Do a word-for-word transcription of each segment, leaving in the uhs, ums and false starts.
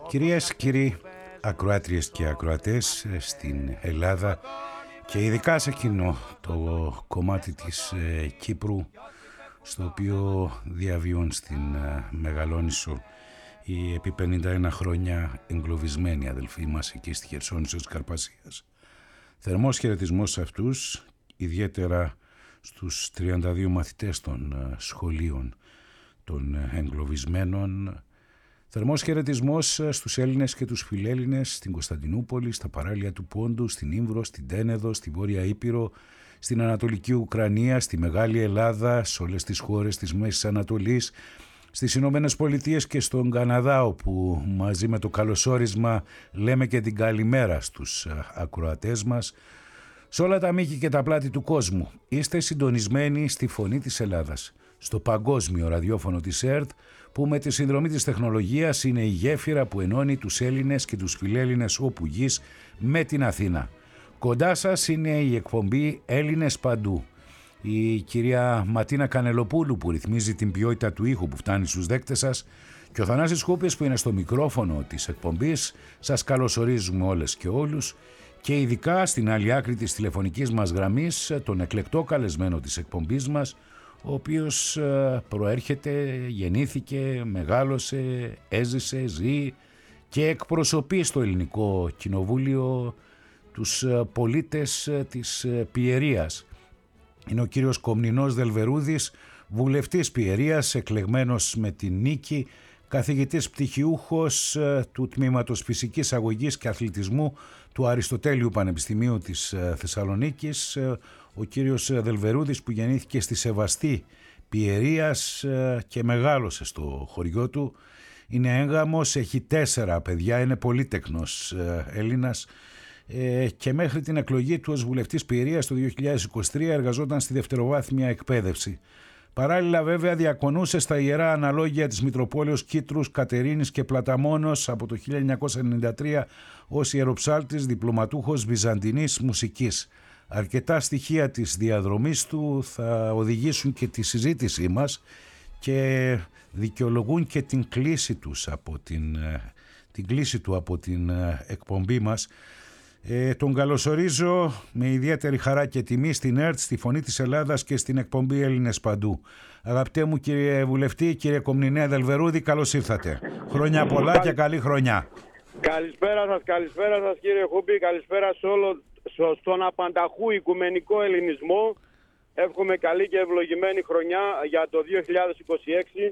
Κυρίες, κύριοι, ακροάτριες και ακροατές στην Ελλάδα και ειδικά σε εκείνο το κομμάτι της ε, Κύπρου στο οποίο διαβίουν στην ε, Μεγαλόνισσο οι επί πενήντα ένα χρόνια εγκλωβισμένοι αδελφοί μας εκεί στη Χερσόνησο της Καρπασίας. Θερμός χαιρετισμός σε αυτούς, ιδιαίτερα στους τριάντα δύο μαθητές των ε, σχολείων των ε, εγκλωβισμένων. Θερμός χαιρετισμός στους Έλληνες και τους Φιλέλληνες στην Κωνσταντινούπολη, στα παράλια του Πόντου, στην Ήμβρο, στην Τένεδο, στη Βόρεια Ήπειρο, στην Ανατολική Ουκρανία, στη Μεγάλη Ελλάδα, σε όλες τις χώρες της Μέσης Ανατολής, στις Ηνωμένες Πολιτείες και στον Καναδά, όπου μαζί με το καλωσόρισμα λέμε και την καλημέρα στους ακροατές μας. Σε όλα τα μήκη και τα πλάτη του κόσμου είστε συντονισμένοι στη Φωνή της Ελλάδας, στο παγκόσμιο ραδιόφωνο της ΕΡΤ, που με τη συνδρομή της τεχνολογίας είναι η γέφυρα που ενώνει τους Έλληνες και τους Φιλέλληνες όπου γης με την Αθήνα. Κοντά σας είναι η εκπομπή Έλληνες Παντού. Η κυρία Ματίνα Κανελοπούλου που ρυθμίζει την ποιότητα του ήχου που φτάνει στους δέκτες σας και ο Θανάσης Χούπης που είναι στο μικρόφωνο της εκπομπής. Σας καλωσορίζουμε όλες και όλους και ειδικά στην άλλη άκρη της τηλεφωνικής μας γραμμής τον εκλεκτό καλεσμένο της εκπομπής μας, ο οποίος προέρχεται, γεννήθηκε, μεγάλωσε, έζησε, ζει και εκπροσωπεί στο Ελληνικό Κοινοβούλιο τους πολίτες της Πιερίας. Είναι ο κύριος Κομνηνός Δελβερούδης, βουλευτής Πιερίας, εκλεγμένος με την νίκη, καθηγητής πτυχιούχος του Τμήματος Φυσικής Αγωγής και Αθλητισμού του Αριστοτέλειου Πανεπιστημίου της Θεσσαλονίκης. Ο κύριος Δελβερούδης που γεννήθηκε στη Σεβαστή Πιερίας και μεγάλωσε στο χωριό του. Είναι έγγαμος, έχει τέσσερα παιδιά, είναι πολύτεκνος Έλληνας και μέχρι την εκλογή του ως βουλευτής Πιερίας το δύο χιλιάδες είκοσι τρία εργαζόταν στη δευτεροβάθμια εκπαίδευση. Παράλληλα βέβαια διακονούσε στα Ιερά Αναλόγια της Μητροπόλεως Κίτρους, Κατερίνης και Πλαταμόνος από το χίλια εννιακόσια ενενήντα τρία ως ιεροψάλτης διπλωματούχος βυζαντινής μουσικής. Αρκετά στοιχεία της διαδρομής του θα οδηγήσουν και τη συζήτησή μας και δικαιολογούν και την κλίση, τους από την, την κλίση του από την εκπομπή μας. Ε, τον καλωσορίζω με ιδιαίτερη χαρά και τιμή στην ΕΡΤ, στη Φωνή της Ελλάδας και στην εκπομπή Έλληνες Παντού. Αγαπητέ μου κύριε Βουλευτή, κύριε Κομνηνέ Δελβερούδη, καλώς ήρθατε. Χρόνια πολλά Καλη... και καλή χρονιά. Καλησπέρα σας, καλησπέρα σας κύριε Χούπη, καλησπέρα σε όλο, στον απανταχού οικουμενικό ελληνισμό. Εύχομαι καλή και ευλογημένη χρονιά για το δύο χιλιάδες είκοσι έξι,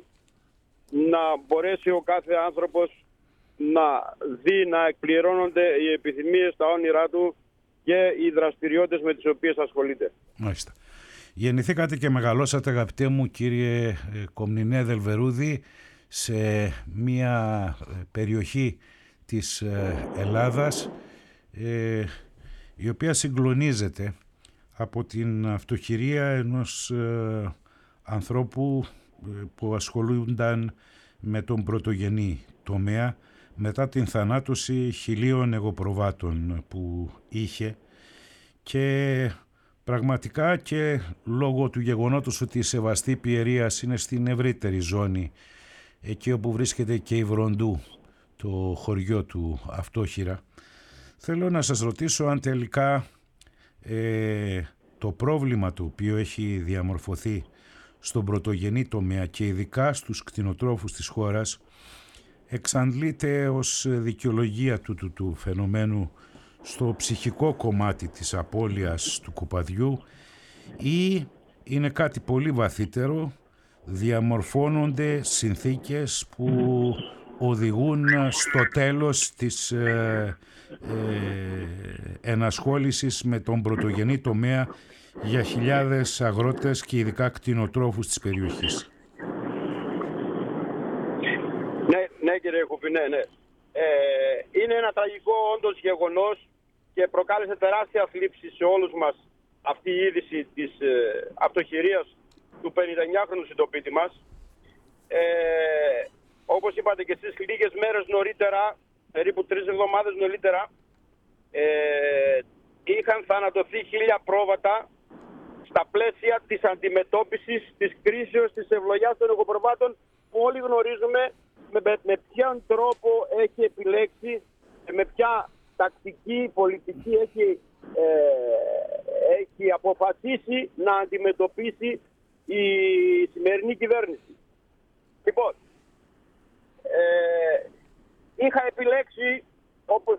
να μπορέσει ο κάθε άνθρωπος να δει να εκπληρώνονται οι επιθυμίες, τα όνειρά του και οι δραστηριότητες με τις οποίες ασχολείται. Μάλιστα. Γεννηθήκατε και μεγαλώσατε, αγαπητέ μου κύριε Κομνηνέ Δελβερούδη, σε μια περιοχή της Ελλάδας ε, η οποία συγκλονίζεται από την αυτοχειρία ενός ε, ανθρώπου ε, που ασχολούνταν με τον πρωτογενή τομέα μετά την θανάτωση χιλίων εγωπροβάτων που είχε και πραγματικά και λόγω του γεγονότος ότι η Σεβαστή Πιερίας είναι στην ευρύτερη ζώνη, εκεί όπου βρίσκεται και η Βροντού, το χωριό του αυτόχειρα, θέλω να σας ρωτήσω αν τελικά ε, το πρόβλημα το οποίο έχει διαμορφωθεί στον πρωτογενή τομέα και ειδικά στους κτηνοτρόφους της χώρας εξαντλείται ως δικαιολογία του, του, του φαινομένου στο ψυχικό κομμάτι της απώλειας του κοπαδιού ή είναι κάτι πολύ βαθύτερο, διαμορφώνονται συνθήκες που οδηγούν στο τέλος της ε, ε, ενασχόλησης με τον πρωτογενή τομέα για χιλιάδες αγρότες και ειδικά κτηνοτρόφους της περιοχής. Ναι, ναι κύριε Χουπή, ναι, ναι. Ε, είναι ένα τραγικό όντως γεγονός και προκάλεσε τεράστια θλίψη σε όλους μας αυτή η είδηση της ε, αυτοχειρίας του πενηνταεννιάχρονου συντοπίτη μας. Ε, όπως είπατε και εσείς, λίγες μέρες νωρίτερα, περίπου τρεις εβδομάδες νωρίτερα, ε, είχαν θανατωθεί χίλια πρόβατα στα πλαίσια της αντιμετώπισης της κρίσεως της ευλογιάς των εγωπροβάτων που όλοι γνωρίζουμε με, με, με ποιον τρόπο έχει επιλέξει, με ποια τακτική, πολιτική έχει, ε, έχει αποφασίσει να αντιμετωπίσει η σημερινή κυβέρνηση. Λοιπόν, ε, είχα επιλέξει, όπως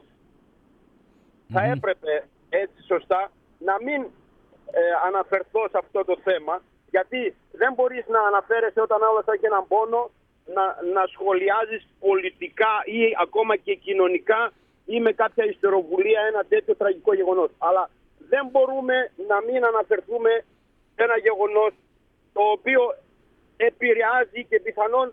θα mm-hmm. έπρεπε έτσι σωστά, να μην ε, αναφερθώ σε αυτό το θέμα, γιατί δεν μπορείς να αναφέρεσαι όταν άλλος έχει έναν πόνο, να, να σχολιάζεις πολιτικά ή ακόμα και κοινωνικά ή με κάποια ιστεροβουλία ένα τέτοιο τραγικό γεγονός. Αλλά δεν μπορούμε να μην αναφερθούμε σε ένα γεγονός το οποίο επηρεάζει και πιθανόν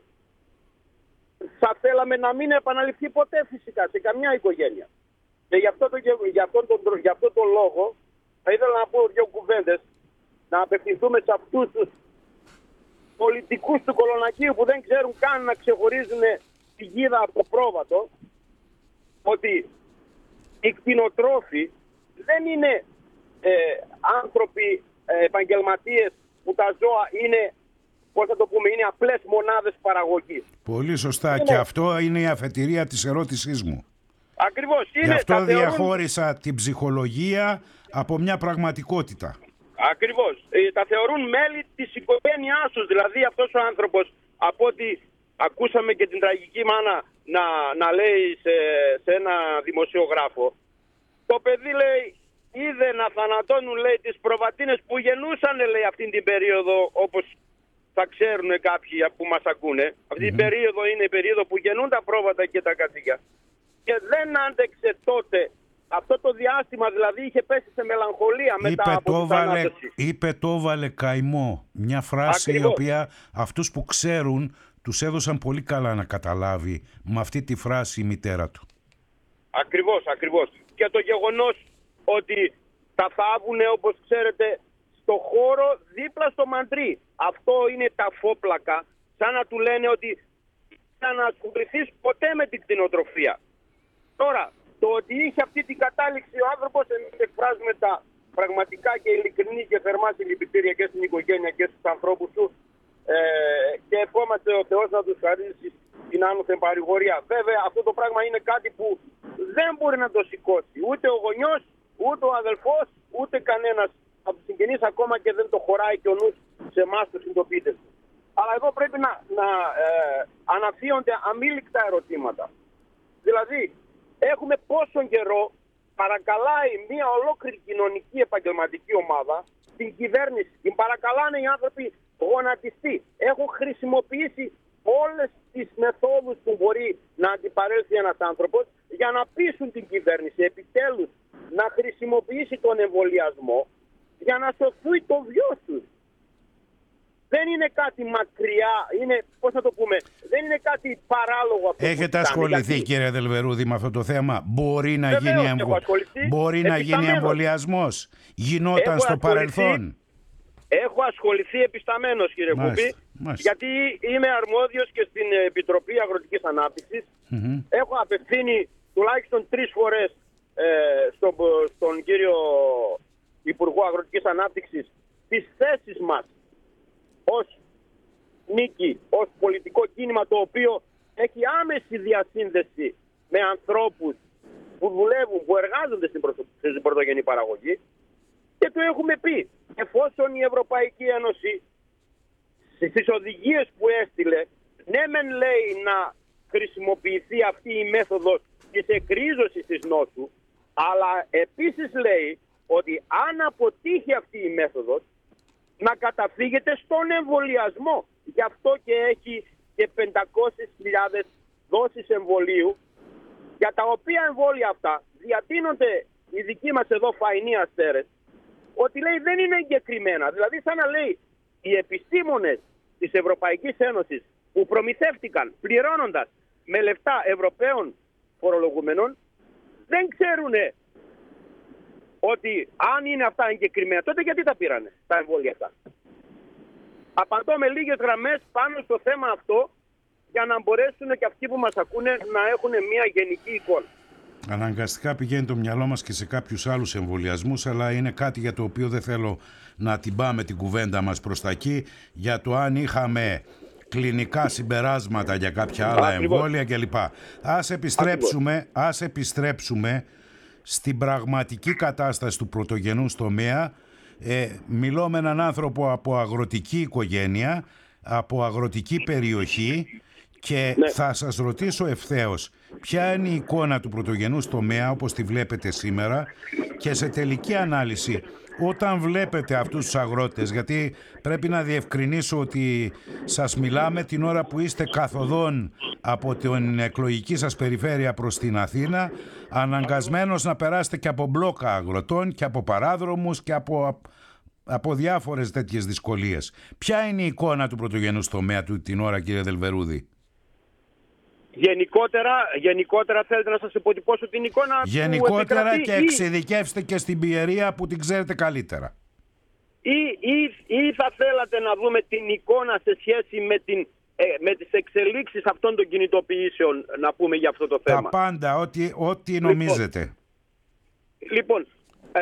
θα θέλαμε να μην επαναληφθεί ποτέ φυσικά σε καμιά οικογένεια. Και γι' αυτό, το, γι αυτό, το, γι αυτό το λόγο θα ήθελα να πω δύο κουβέντες, να απευθυνθούμε σε αυτούς τους πολιτικούς του Κολονακίου που δεν ξέρουν καν να ξεχωρίζουν τη γίδα από το πρόβατο, ότι οι κτηνοτρόφοι δεν είναι ε, άνθρωποι ε, επαγγελματίες που τα ζώα είναι, πώς θα το πούμε, είναι απλές μονάδες παραγωγής. Πολύ σωστά. Είναι... Και αυτό είναι η αφετηρία της ερώτησής μου. Ακριβώς. Είναι, Γι' αυτό θεωρούν... διαχώρισα την ψυχολογία από μια πραγματικότητα. Ακριβώς. Ε, τα θεωρούν μέλη της οικογένειάς τους. Δηλαδή αυτός ο άνθρωπος, από ό,τι ακούσαμε και την τραγική μάνα να, να λέει σε, σε ένα δημοσιογράφο, το παιδί λέει είδε να θανατώνουν, λέει, τις προβατίνες που γεννούσαν, λέει, αυτήν την περίοδο, όπως θα ξέρουν κάποιοι που μας ακούνε. Αυτή mm-hmm. την περίοδο είναι η περίοδο που γεννούν τα πρόβατα και τα κατσίκια. Και δεν άντεξε τότε. Αυτό το διάστημα δηλαδή είχε πέσει σε μελαγχολία μετά είπε από την θανάτωση. Είπε το βάλε καημό. Μια φράση Ακριβώς. η οποία αυτούς που ξέρουν τους έδωσαν πολύ καλά να καταλάβει με αυτή τη φράση η μητέρα του. Ακριβώς, ακριβώς. Και το γεγονός ότι τα θάβουν, όπως ξέρετε, στο χώρο δίπλα στο μαντρί. Αυτό είναι τα φόπλακα, σαν να του λένε ότι θα να ασχοληθείς ποτέ με την κτηνοτροφία. Τώρα, το ότι είχε αυτή την κατάληξη ο άνθρωπος, εμείς εκφράζουμε τα πραγματικά και ειλικρινή και θερμά συλληπιτήρια και στην οικογένεια και στους ανθρώπους του ε, και ευχόμαστε ο Θεός να τους χαρίσει την άνωθεν παρηγορία. Βέβαια, αυτό το πράγμα είναι κάτι που δεν μπορεί να το σηκώσει ούτε ο γονιός, ούτε ο αδελφός, ούτε κανένας από τους συγγενείς, ακόμα και δεν το χωράει και ο νους σε εμάς τους συντοπίτες. Αλλά εδώ πρέπει να, να ε, αναφύονται αμήλικτα ερωτήματα. Δηλαδή, έχουμε πόσο καιρό παρακαλάει μια ολόκληρη κοινωνική επαγγελματική ομάδα την κυβέρνηση. Την παρακαλάνε οι άνθρωποι γονατιστοί. Έχουν χρησιμοποιήσει όλες τις μεθόδους που μπορεί να αντιπαρέλθει ένας άνθρωπος για να πείσουν την κυβέρνηση επιτέλους να χρησιμοποιήσει τον εμβολιασμό για να σωθεί το βιός τους. Δεν είναι κάτι μακριά, είναι, πώς να το πούμε, δεν είναι κάτι παράλογο αυτό. Έχετε ασχοληθεί, γιατί... κύριε Δελβερούδη, με αυτό το θέμα? Μπορεί να Βεβαίως, γίνει, εμβο... Μπορεί να γίνει εμβολιασμός? Γινόταν έχω στο ασχοληθεί... παρελθόν? Έχω ασχοληθεί επισταμένος, κύριε Κουμπή, γιατί είμαι αρμόδιος και στην Επιτροπή Αγροτικής Ανάπτυξης. Mm-hmm. Έχω απευθύνει τουλάχιστον τρεις φορές ε, στον, στον κύριο Υπουργό Αγροτικής Ανάπτυξης τις θέσεις μας ως νίκη, ως πολιτικό κίνημα το οποίο έχει άμεση διασύνδεση με ανθρώπους που δουλεύουν, που εργάζονται στην, προσω... στην πρωτογενή παραγωγή, και του έχουμε πει, εφόσον η Ευρωπαϊκή Ένωση στις οδηγίες που έστειλε, ναι μεν λέει να χρησιμοποιηθεί αυτή η μέθοδος της εκρίζωσης της νόσου, αλλά επίσης λέει ότι αν αποτύχει αυτή η μέθοδος, να καταφύγεται στον εμβολιασμό. Γι' αυτό και έχει και πεντακόσιες χιλιάδες δόσεις εμβολίου, για τα οποία εμβόλια αυτά διατείνονται οι δικοί μας εδώ φαϊνοί αστέρες, ότι λέει δεν είναι εγκεκριμένα. Δηλαδή σαν να λέει οι επιστήμονες της Ευρωπαϊκής Ένωσης που προμηθεύτηκαν πληρώνοντας με λεφτά Ευρωπαίων φορολογουμένων, δεν ξέρουνε ότι αν είναι αυτά εγκεκριμένα, τότε γιατί τα πήρανε τα εμβόλια αυτά? Απαντώ με λίγες γραμμές πάνω στο θέμα αυτό, για να μπορέσουν και αυτοί που μας ακούνε να έχουν μια γενική εικόνα. Αναγκαστικά πηγαίνει το μυαλό μας και σε κάποιους άλλους εμβολιασμούς, αλλά είναι κάτι για το οποίο δεν θέλω να την πάμε την κουβέντα μας προς τα εκεί, για το αν είχαμε κλινικά συμπεράσματα για κάποια άλλα Ακριβώς. εμβόλια κλπ. Ας επιστρέψουμε, ας επιστρέψουμε στην πραγματική κατάσταση του πρωτογενούς τομέα. Ε, μιλώ με έναν άνθρωπο από αγροτική οικογένεια, από αγροτική περιοχή και Ναι. θα σας ρωτήσω ευθέως ποια είναι η εικόνα του πρωτογενούς τομέα όπως τη βλέπετε σήμερα και σε τελική ανάλυση όταν βλέπετε αυτούς τους αγρότες, γιατί πρέπει να διευκρινίσω ότι σας μιλάμε την ώρα που είστε καθοδόν από την εκλογική σας περιφέρεια προς την Αθήνα, αναγκασμένος να περάσετε και από μπλόκα αγροτών και από παράδρομους και από, από διάφορες τέτοιες δυσκολίες. Ποια είναι η εικόνα του πρωτογενούς τομέα του την ώρα, κύριε Δελβερούδη? Γενικότερα, γενικότερα θέλετε να σας υποτυπώσω την εικόνα Γενικότερα που επικρατεί, και εξειδικεύστε και στην Πιερία που την ξέρετε καλύτερα. Ή, ή, ή θα θέλατε να δούμε την εικόνα σε σχέση με, την, ε, με τις εξελίξεις αυτών των κινητοποιήσεων, να πούμε για αυτό το θέμα? Τα πάντα, ό,τι, ό,τι νομίζετε. Λοιπόν, ε,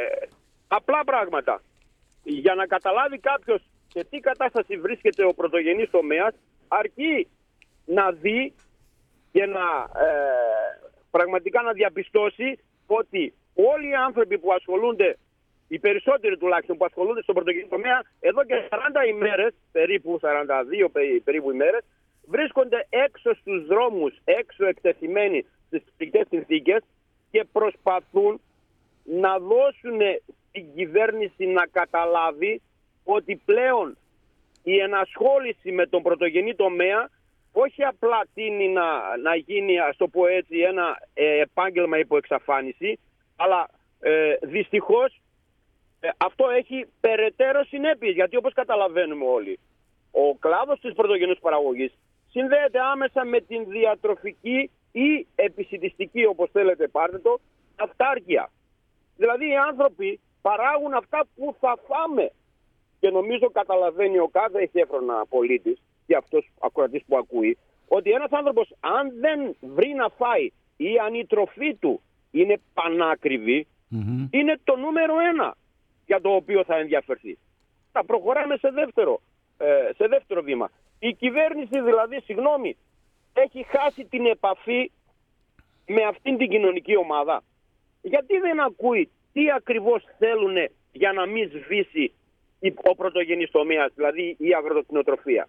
απλά πράγματα. Για να καταλάβει κάποιος σε τι κατάσταση βρίσκεται ο πρωτογενής τομέας, αρκεί να δει και να ε, πραγματικά να διαπιστώσει ότι όλοι οι άνθρωποι που ασχολούνται, οι περισσότεροι τουλάχιστον που ασχολούνται στον πρωτογενή τομέα, εδώ και σαράντα ημέρες, περίπου σαράντα δύο περίπου ημέρες, βρίσκονται έξω στους δρόμους, έξω εκτεθειμένοι στις φυσικές συνθήκες και προσπαθούν να δώσουν την κυβέρνηση να καταλάβει ότι πλέον η ενασχόληση με τον πρωτογενή τομέα όχι απλά τείνει να, να γίνει, ας το πω έτσι, ένα ε, επάγγελμα υπό εξαφάνιση, αλλά ε, δυστυχώς ε, αυτό έχει περαιτέρω συνέπειες, γιατί όπως καταλαβαίνουμε όλοι, ο κλάδος της πρωτογενούς παραγωγής συνδέεται άμεσα με την διατροφική ή επισιτιστική, όπως θέλετε πάρτε το, αυτάρκεια. Δηλαδή οι άνθρωποι παράγουν αυτά που θα φάμε. Και νομίζω καταλαβαίνει ο κάθε εχέφρονα πολίτης και αυτός ακροατής που ακούει, ότι ένας άνθρωπος αν δεν βρει να φάει ή αν η τροφή του είναι πανάκριβη, mm-hmm. είναι το νούμερο ένα για το οποίο θα ενδιαφερθεί. Θα προχωράμε σε δεύτερο, ε, σε δεύτερο βήμα. Η κυβέρνηση δηλαδή, συγγνώμη, έχει χάσει την επαφή με αυτήν την κοινωνική ομάδα. Γιατί δεν ακούει τι ακριβώς θέλουν για να μην σβήσει ο πρωτογενής τομέας, δηλαδή η αγροτοκτηνοτροφία?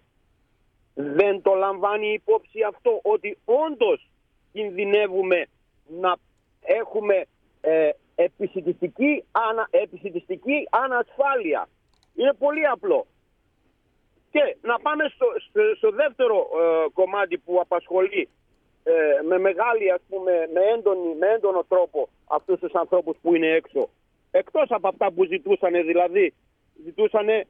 Δεν το λαμβάνει υπόψη αυτό, ότι όντως κινδυνεύουμε να έχουμε ε, επισιτιστική, ανα, επισιτιστική ανασφάλεια. Είναι πολύ απλό. Και να πάμε στο, στο, στο δεύτερο ε, κομμάτι που απασχολεί ε, με μεγάλη, ας πούμε, με, έντονη, με έντονο τρόπο αυτούς τους ανθρώπους που είναι έξω. Εκτός από αυτά που ζητούσαν, δηλαδή ζητούσαν ε,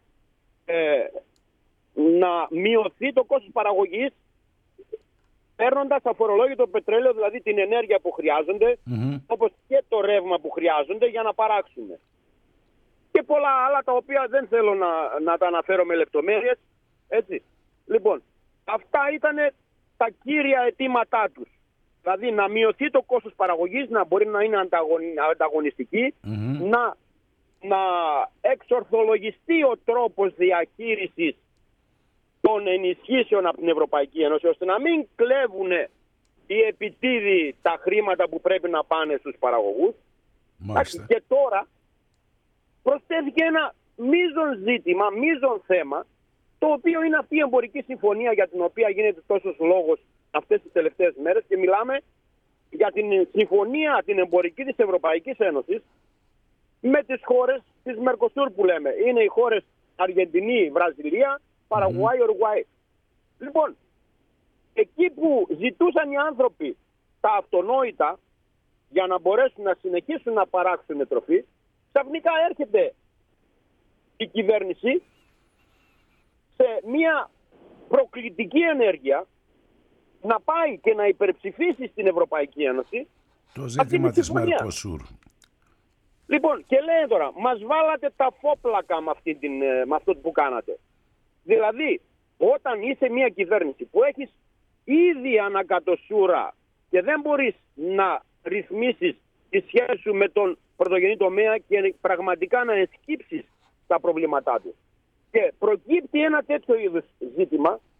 να μειωθεί το κόστος παραγωγής παίρνοντας αφορολόγητο πετρέλαιο, δηλαδή την ενέργεια που χρειάζονται, mm-hmm. όπως και το ρεύμα που χρειάζονται για να παράξουν. Και πολλά άλλα τα οποία δεν θέλω να, να τα αναφέρω με λεπτομέρειες. Έτσι. Λοιπόν, αυτά ήταν τα κύρια αιτήματά τους. Δηλαδή να μειωθεί το κόστος παραγωγής, να μπορεί να είναι ανταγωνιστική, mm-hmm. να, να εξορθολογιστεί ο τρόπος διαχείρισης των ενισχύσεων από την Ευρωπαϊκή Ένωση, ώστε να μην κλέβουν οι επιτίδοι τα χρήματα που πρέπει να πάνε στους παραγωγούς. Μάλιστα. Και τώρα προσθέθηκε ένα μείζον ζήτημα, μείζον θέμα, το οποίο είναι αυτή η εμπορική συμφωνία για την οποία γίνεται τόσος λόγος αυτές τις τελευταίες μέρες, και μιλάμε για την συμφωνία την εμπορική της Ευρωπαϊκής Ένωσης με τις χώρες της Μερκοσούρ που λέμε. Είναι οι χώρες Αργεντινή, Βραζιλία, Παραγουάη, Ουρουγουάη. Mm-hmm. Λοιπόν, εκεί που ζητούσαν οι άνθρωποι τα αυτονόητα για να μπορέσουν να συνεχίσουν να παράξουν τροφή, ξαφνικά έρχεται η κυβέρνηση σε μια προκλητική ενέργεια να πάει και να υπερψηφίσει στην Ευρωπαϊκή Ένωση το ζήτημα της Μερκοσούρ. Λοιπόν, και λέει τώρα, μας βάλατε τα φόπλακα με, αυτή την, με αυτό που κάνατε. Δηλαδή, όταν είσαι μια κυβέρνηση που έχεις ήδη ανακατοσούρα και δεν μπορείς να ρυθμίσεις τη σχέση σου με τον πρωτογενή τομέα και πραγματικά να εσκύψεις τα προβλήματά του, και προκύπτει ένα τέτοιο είδους ζήτημα,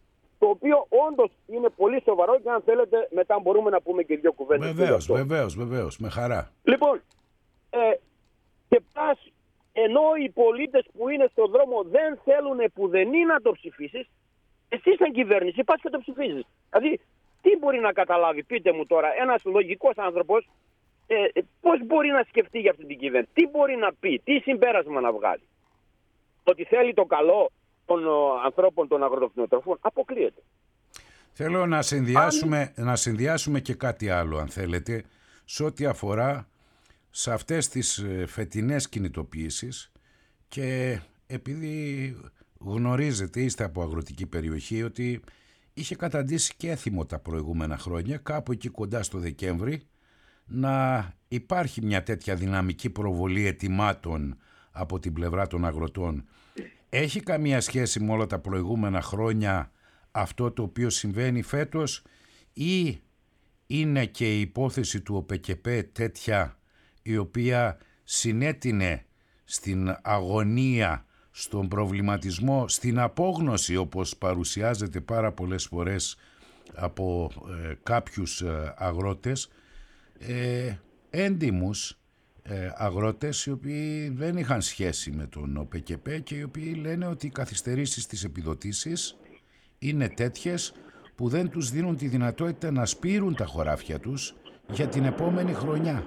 το οποίο όντως είναι πολύ σοβαρό και αν θέλετε μετά μπορούμε να πούμε και δύο κουβέντες. Βεβαίως, βεβαίως, βεβαίως, με χαρά. Λοιπόν, ε, και πας, ενώ οι πολίτες που είναι στον δρόμο δεν θέλουν πουδενή να το ψηφίσεις, εσύ σαν κυβέρνηση πας και το ψηφίζεις. Δηλαδή, τι μπορεί να καταλάβει, πείτε μου τώρα, ένας λογικός άνθρωπος, ε, πώς μπορεί να σκεφτεί για αυτή την κυβέρνηση, τι μπορεί να πει, τι συμπέρασμα να βγάλει. Ότι θέλει το καλό των ο, ανθρώπων των αγροτοκτηνοτροφών, αποκλείεται. Θέλω να συνδυάσουμε, αν... να συνδυάσουμε και κάτι άλλο, αν θέλετε, σε ό,τι αφορά σε αυτές τις φετινές κινητοποιήσεις, και επειδή γνωρίζετε, είστε από αγροτική περιοχή, ότι είχε καταντήσει και έθιμο τα προηγούμενα χρόνια, κάπου εκεί κοντά στο Δεκέμβρη, να υπάρχει μια τέτοια δυναμική προβολή ετοιμάτων από την πλευρά των αγροτών. Έχει καμία σχέση με όλα τα προηγούμενα χρόνια αυτό το οποίο συμβαίνει φέτος, ή είναι και η υπόθεση του ΟΠΕΚΕΠΕ τέτοια η οποία συνέτεινε στην αγωνία, στον προβληματισμό, στην απόγνωση, όπως παρουσιάζεται πάρα πολλές φορές από ε, κάποιους ε, αγρότες, ε, έντιμους ε, αγρότες οι οποίοι δεν είχαν σχέση με τον ΟΠΕΚΕΠΕ και οι οποίοι λένε ότι οι καθυστερήσεις στις επιδοτήσεις είναι τέτοιες που δεν τους δίνουν τη δυνατότητα να σπείρουν τα χωράφια τους για την επόμενη χρονιά.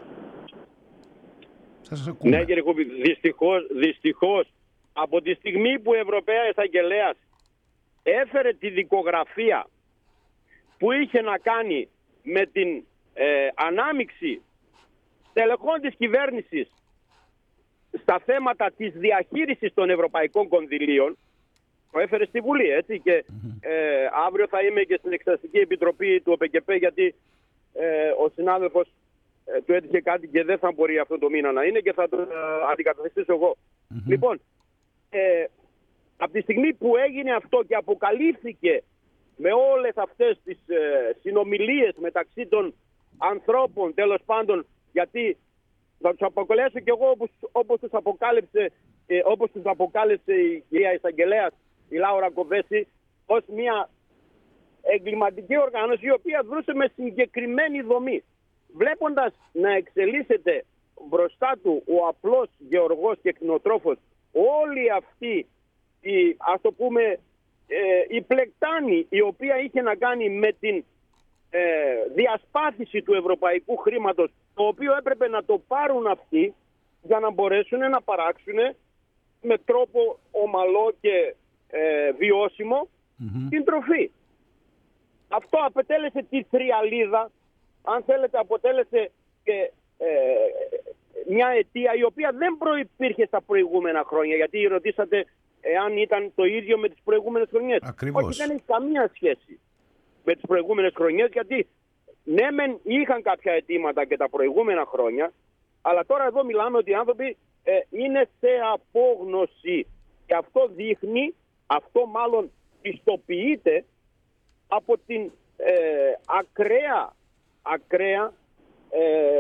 Σας ακούμε. Ναι, κύριε Κούμπη, δυστυχώς, δυστυχώς από τη στιγμή που η Ευρωπαία Εισαγγελέας έφερε τη δικογραφία που είχε να κάνει με την ε, ανάμειξη τελεχών της κυβέρνησης στα θέματα της διαχείρισης των ευρωπαϊκών κονδυλίων, το έφερε στη Βουλή, έτσι, και ε, αύριο θα είμαι και στην Εξεταστική Επιτροπή του ΟΠΕΚΕΠΕ, γιατί ε, ο συνάδελφος ε, του έτυχε κάτι και δεν θα μπορεί αυτό το μήνα να είναι και θα το ε, αντικαταστήσω εγώ. Mm-hmm. Λοιπόν, ε, από τη στιγμή που έγινε αυτό και αποκαλύφθηκε με όλες αυτές τις ε, συνομιλίες μεταξύ των ανθρώπων, τέλος πάντων, γιατί θα τους αποκαλέσω κι εγώ όπως, όπως, τους αποκάλυψε, ε, όπως τους αποκάλυψε η κυρία Εισαγγελέας, η Λάουρα Κοβέση, ως μια εγκληματική οργάνωση η οποία δρούσε με συγκεκριμένη δομή. Βλέποντας να εξελίσσεται μπροστά του ο απλός γεωργός και κτηνοτρόφος, όλη αυτή η, ας το πούμε, ε, η πλεκτάνη η οποία είχε να κάνει με την ε, διασπάθηση του ευρωπαϊκού χρήματος, το οποίο έπρεπε να το πάρουν αυτοί για να μπορέσουν να παράξουν με τρόπο ομαλό και ε, βιώσιμο mm-hmm. την τροφή. Αυτό αποτέλεσε τη θριαλίδα, αν θέλετε αποτέλεσε και ε, μια αιτία η οποία δεν προϋπήρχε στα προηγούμενα χρόνια, γιατί ρωτήσατε εάν ήταν το ίδιο με τις προηγούμενες χρονιές. Ακριβώς. Όχι, δεν έχει καμία σχέση με τις προηγούμενες χρονιές, γιατί ναι μεν είχαν κάποια αιτήματα και τα προηγούμενα χρόνια, αλλά τώρα εδώ μιλάμε ότι οι άνθρωποι ε, είναι σε απόγνωση, και αυτό δείχνει, αυτό μάλλον πιστοποιείται από την ε, ακραία, ακραία ε,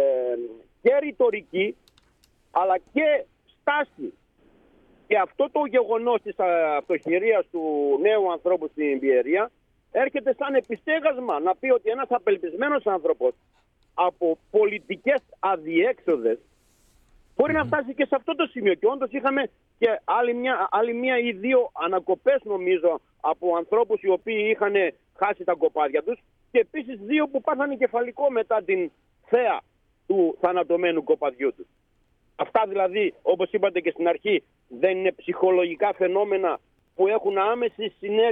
και ρητορική αλλά και στάση. Και αυτό το γεγονός της αυτοχειρίας του νέου ανθρώπου στην Πιερία έρχεται σαν επιστέγασμα να πει ότι ένας απελπισμένος άνθρωπος από πολιτικές αδιέξοδες μπορεί mm-hmm. να φτάσει και σε αυτό το σημείο. Και όντως είχαμε και άλλη μια, άλλη μια ή δύο ανακοπές, νομίζω, από ανθρώπους οι οποίοι είχαν χάσει τα κοπάδια τους, και επίσης δύο που πάθανε κεφαλικό μετά την θέα του θανατωμένου κοπαδιού τους. Αυτά δηλαδή, όπως είπατε και στην αρχή, δεν είναι ψυχολογικά φαινόμενα που έχουν άμεση συνέρ...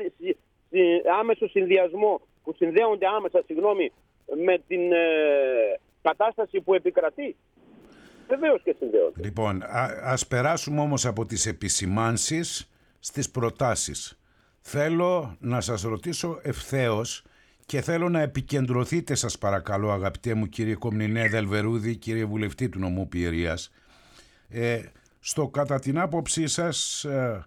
άμεσο συνδυασμό, που συνδέονται άμεσα, συγγνώμη, με την ε, κατάσταση που επικρατεί? Βεβαίως και συνδέονται. Λοιπόν, α, ας περάσουμε όμως από τις επισημάνσεις στις προτάσεις. Θέλω να σας ρωτήσω ευθέως και θέλω να επικεντρωθείτε, σας παρακαλώ, αγαπητέ μου κύριε Κομνηνέ Δελβερούδη, κύριε βουλευτή του νομού Πιερίας, ε, στο κατά την άποψή σας ε,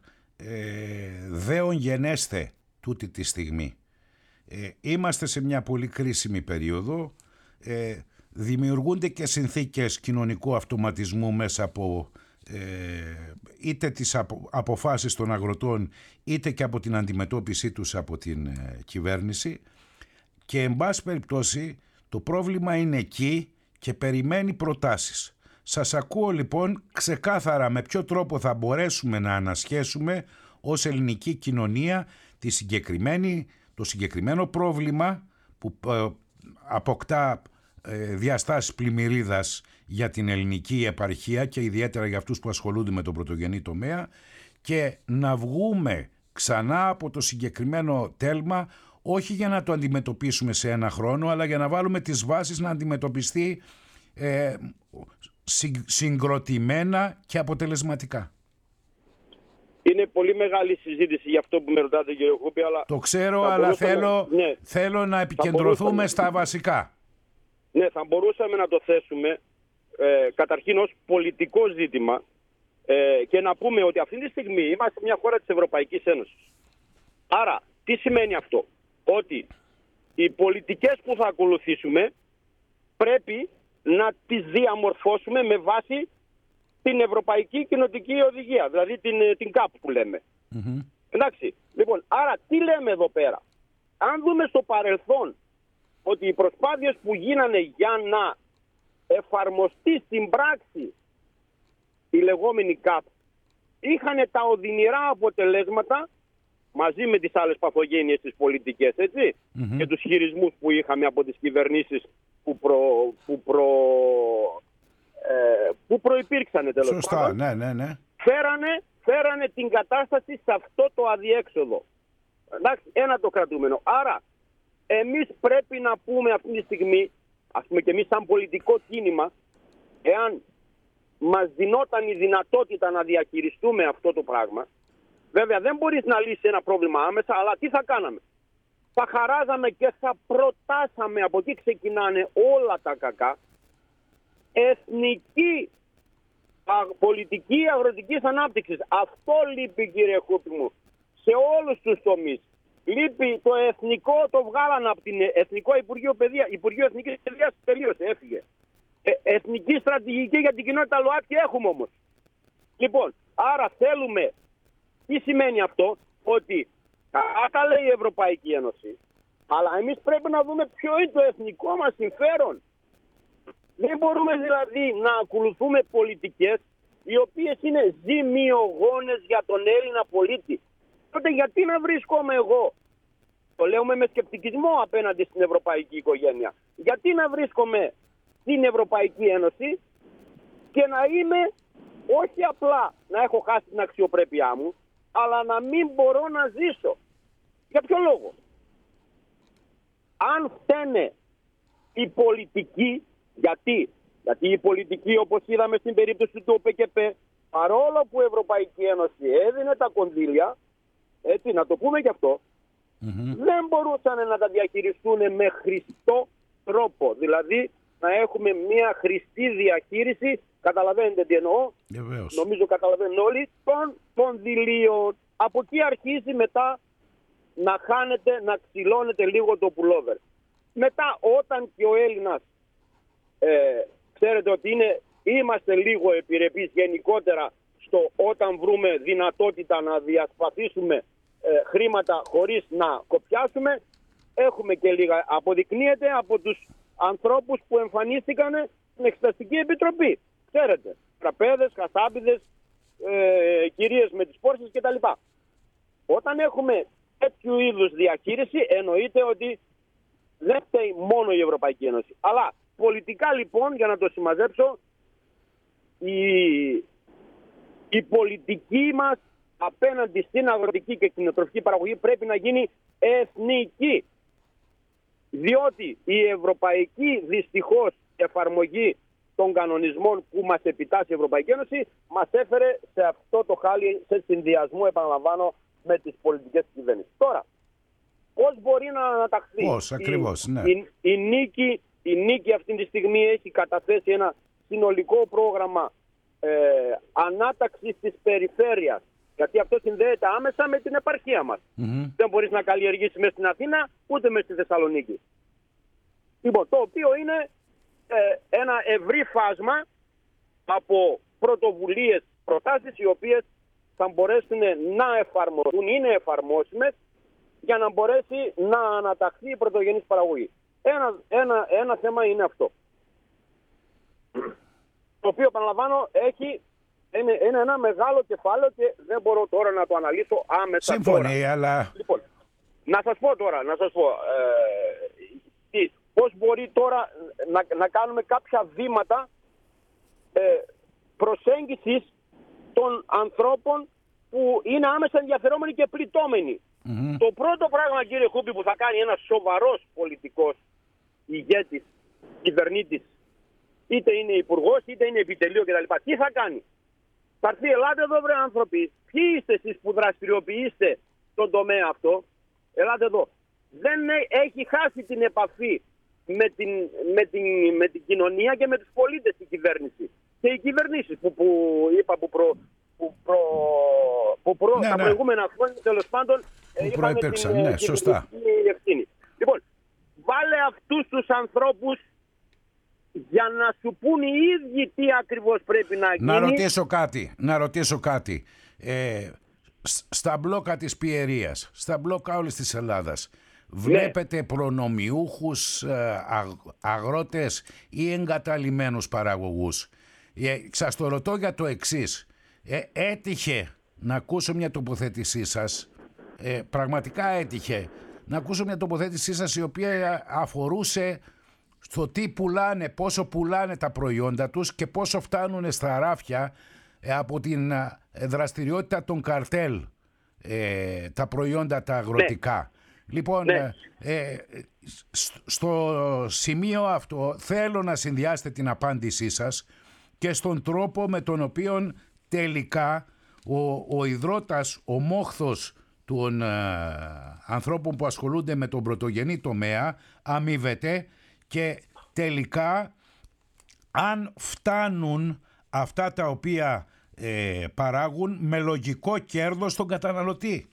ε, δέον γενέσθε τούτη τη στιγμή. Ε, είμαστε σε μια πολύ κρίσιμη περίοδο, ε, δημιουργούνται και συνθήκες κοινωνικού αυτοματισμού μέσα από ε, είτε τις απο, αποφάσεις των αγροτών είτε και από την αντιμετώπιση τους από την ε, κυβέρνηση, και εν πάση περιπτώσει το πρόβλημα είναι εκεί και περιμένει προτάσεις. Σας ακούω λοιπόν ξεκάθαρα με ποιο τρόπο θα μπορέσουμε να ανασχέσουμε ως ελληνική κοινωνία τη συγκεκριμένη, το συγκεκριμένο πρόβλημα που ε, αποκτά ε, διαστάσεις πλημμυρίδας για την ελληνική επαρχία και ιδιαίτερα για αυτούς που ασχολούνται με τον πρωτογενή τομέα, και να βγούμε ξανά από το συγκεκριμένο τέλμα, όχι για να το αντιμετωπίσουμε σε ένα χρόνο, αλλά για να βάλουμε τις βάσεις να αντιμετωπιστεί ε, συγκροτημένα και αποτελεσματικά. Είναι πολύ μεγάλη συζήτηση για αυτό που με ρωτάτε, κύριε Χούπη, αλλά... Το ξέρω, αλλά θέλω, ναι. θέλω να επικεντρωθούμε στα βασικά. Ναι, θα μπορούσαμε να το θέσουμε ε, καταρχήν ως πολιτικό ζήτημα ε, και να πούμε ότι αυτή τη στιγμή είμαστε μια χώρα της Ευρωπαϊκής Ένωσης. Άρα, τι σημαίνει αυτό? Ότι οι πολιτικές που θα ακολουθήσουμε πρέπει να τις διαμορφώσουμε με βάση την Ευρωπαϊκή Κοινοτική Οδηγία, δηλαδή την, την ΚΑΠ που λέμε. Mm-hmm. Εντάξει, λοιπόν, άρα τι λέμε εδώ πέρα? Αν δούμε στο παρελθόν ότι οι προσπάθειες που γίνανε για να εφαρμοστεί στην πράξη η λεγόμενη ΚΑΠ είχαν τα οδυνηρά αποτελέσματα μαζί με τις άλλες παθογένειες της πολιτικές, έτσι, mm-hmm. και τους χειρισμούς που είχαμε από τις κυβερνήσεις που, προ, που, προ, ε, που προϋπήρξαν τέλος πάντων. Σωστά, ναι, ναι, ναι. Φέρανε, φέρανε την κατάσταση σε αυτό το αδιέξοδο. Εντάξει, ένα το κρατούμενο. Άρα, εμείς πρέπει να πούμε αυτή τη στιγμή, ας πούμε και εμείς σαν πολιτικό κίνημα, εάν μας δινόταν η δυνατότητα να διαχειριστούμε αυτό το πράγμα, βέβαια δεν μπορείς να λύσεις ένα πρόβλημα άμεσα, αλλά τι θα κάναμε? Θα χαράζαμε και θα προτάσαμε, από εκεί ξεκινάνε όλα τα κακά, εθνική πολιτική αγροτικής ανάπτυξης. Αυτό λείπει, κύριε Χούπη μου, σε όλους τους τομείς. Λείπει το εθνικό, το βγάλανε από την Εθνικό Υπουργείο Παιδεία. Υπουργείο Εθνικής Παιδείας τελείωσε, έφυγε. Ε, εθνική στρατηγική για την κοινότητα ΛΟΑΤΚΙ έχουμε όμως. Λοιπόν, άρα θέλουμε, τι σημαίνει αυτό? Ότι καλά λέει η Ευρωπαϊκή Ένωση, αλλά εμείς πρέπει να δούμε ποιο είναι το εθνικό μας συμφέρον. Δεν μπορούμε δηλαδή να ακολουθούμε πολιτικές οι οποίες είναι ζημιογόνες για τον Έλληνα πολίτη. Τότε γιατί να βρίσκομαι εγώ, το λέμε με σκεπτικισμό απέναντι στην ευρωπαϊκή οικογένεια, γιατί να βρίσκομαι στην Ευρωπαϊκή Ένωση και να είμαι όχι απλά να έχω χάσει την αξιοπρέπειά μου, αλλά να μην μπορώ να ζήσω? Για ποιο λόγο? Αν φταίνε οι πολιτικοί, γιατί, γιατί οι πολιτικοί, όπως είδαμε στην περίπτωση του Ο Π Κ Π, παρόλο που η Ευρωπαϊκή Ένωση έδινε τα κονδύλια, έτσι να το πούμε και αυτό, mm-hmm. δεν μπορούσαν να τα διαχειριστούν με χρηστό τρόπο. Δηλαδή να έχουμε μια χρηστή διαχείριση, καταλαβαίνετε τι εννοώ, Βεβαίως. Νομίζω καταλαβαίνουν όλοι, των κονδυλίων. Από εκεί αρχίζει μετά να χάνεται, να ξυλώνεται λίγο το πουλόβερ. Μετά όταν και ο Έλληνας, ε, ξέρετε ότι είναι, είμαστε λίγο επιρρεπείς γενικότερα στο όταν βρούμε δυνατότητα να διασπαθήσουμε ε, χρήματα χωρίς να κοπιάσουμε, έχουμε και λίγα, αποδεικνύεται από τους ανθρώπους που εμφανίστηκαν στην Εξεταστική Επιτροπή. Ξέρετε, τραπέδες, χασάπιδες, ε, κυρίες με τις πόρσες κτλ. Όταν έχουμε τέτοιου είδους διαχείριση, εννοείται ότι δεν φταίει μόνο η Ευρωπαϊκή Ένωση. Αλλά πολιτικά λοιπόν, για να το συμμαζέψω, η, η πολιτική μας απέναντι στην αγροτική και κτηνοτροφική παραγωγή πρέπει να γίνει εθνική. Διότι η ευρωπαϊκή δυστυχώς εφαρμογή των κανονισμών που μας επιτάσσει η Ευρωπαϊκή Ένωση μας έφερε σε αυτό το χάλι, σε συνδυασμό, επαναλαμβάνω, με τις πολιτικές κυβέρνησης. Τώρα, πώς μπορεί να αναταχθεί? Πώς, ακριβώς, η, ναι. η, η, νίκη, η νίκη αυτή τη στιγμή έχει καταθέσει ένα συνολικό πρόγραμμα ε, ανάταξης της περιφέρειας. Γιατί αυτό συνδέεται άμεσα με την επαρχία μας. Mm-hmm. Δεν μπορείς να καλλιεργήσεις μέσα στην Αθήνα, ούτε μέσα στη Θεσσαλονίκη. Λοιπόν, το οποίο είναι ε, ένα ευρύ φάσμα από πρωτοβουλίες προτάσεις οι οποίες θα μπορέσουν να εφαρμοστούν, είναι εφαρμόσιμες για να μπορέσει να αναταχθεί η πρωτογενής παραγωγή. Ένα, ένα, ένα θέμα είναι αυτό. Το οποίο, επαναλαμβάνω, έχει, είναι, είναι ένα μεγάλο κεφάλαιο και δεν μπορώ τώρα να το αναλύσω άμεσα. Σύμφωνοι, αλλά... Λοιπόν, να σας πω τώρα, να σας πω, ε, πώς μπορεί τώρα να, να κάνουμε κάποια βήματα ε, προσέγγισης των ανθρώπων που είναι άμεσα ενδιαφερόμενοι και πληττόμενοι. Mm-hmm. Το πρώτο πράγμα, κύριε Χούπη, που θα κάνει ένας σοβαρός πολιτικός ηγέτης, κυβερνήτης, είτε είναι υπουργός, είτε είναι επιτελείο κτλ. Τι θα κάνει? Θα έρθει, ελάτε εδώ βρε άνθρωποι, ποιοι είστε εσείς που δραστηριοποιείστε τον τομέα αυτό, ελάτε εδώ. Δεν έχει χάσει την επαφή με την, με την, με την κοινωνία και με τους πολίτες η κυβέρνηση. Και οι κυβερνήσεις που, που είπα που προ, που προ, που προ, ναι, τα ναι. προηγούμενα χρόνια τέλος πάντων που προϋπήρξαν, την, ναι, σωστά. Ευθύνη. Λοιπόν, βάλε αυτούς τους ανθρώπους για να σου πούν οι ίδιοι τι ακριβώς πρέπει να γίνει. Να ρωτήσω κάτι, να ρωτήσω κάτι. Ε, στα μπλόκα της Πιερίας, στα μπλόκα όλης της Ελλάδας, βλέπετε ναι. προνομιούχους αγρότες ή εγκαταλειμμένους παραγωγούς? Ε, σας το ρωτώ για το εξής. Ε, έτυχε να ακούσω μια τοποθέτησή σας, ε, πραγματικά έτυχε να ακούσω μια τοποθέτησή σας η οποία αφορούσε στο τι πουλάνε, πόσο πουλάνε τα προϊόντα τους και πόσο φτάνουν στα ράφια ε, από την ε, δραστηριότητα των καρτέλ, ε, τα προϊόντα τα αγροτικά. Ναι. Λοιπόν, ναι. Ε, στο σημείο αυτό θέλω να συνδυάσετε την απάντησή σας και στον τρόπο με τον οποίο τελικά ο, ο ιδρώτας, ο μόχθος των ε, ανθρώπων που ασχολούνται με τον πρωτογενή τομέα αμείβεται και τελικά αν φτάνουν αυτά τα οποία ε, παράγουν με λογικό κέρδος στον καταναλωτή.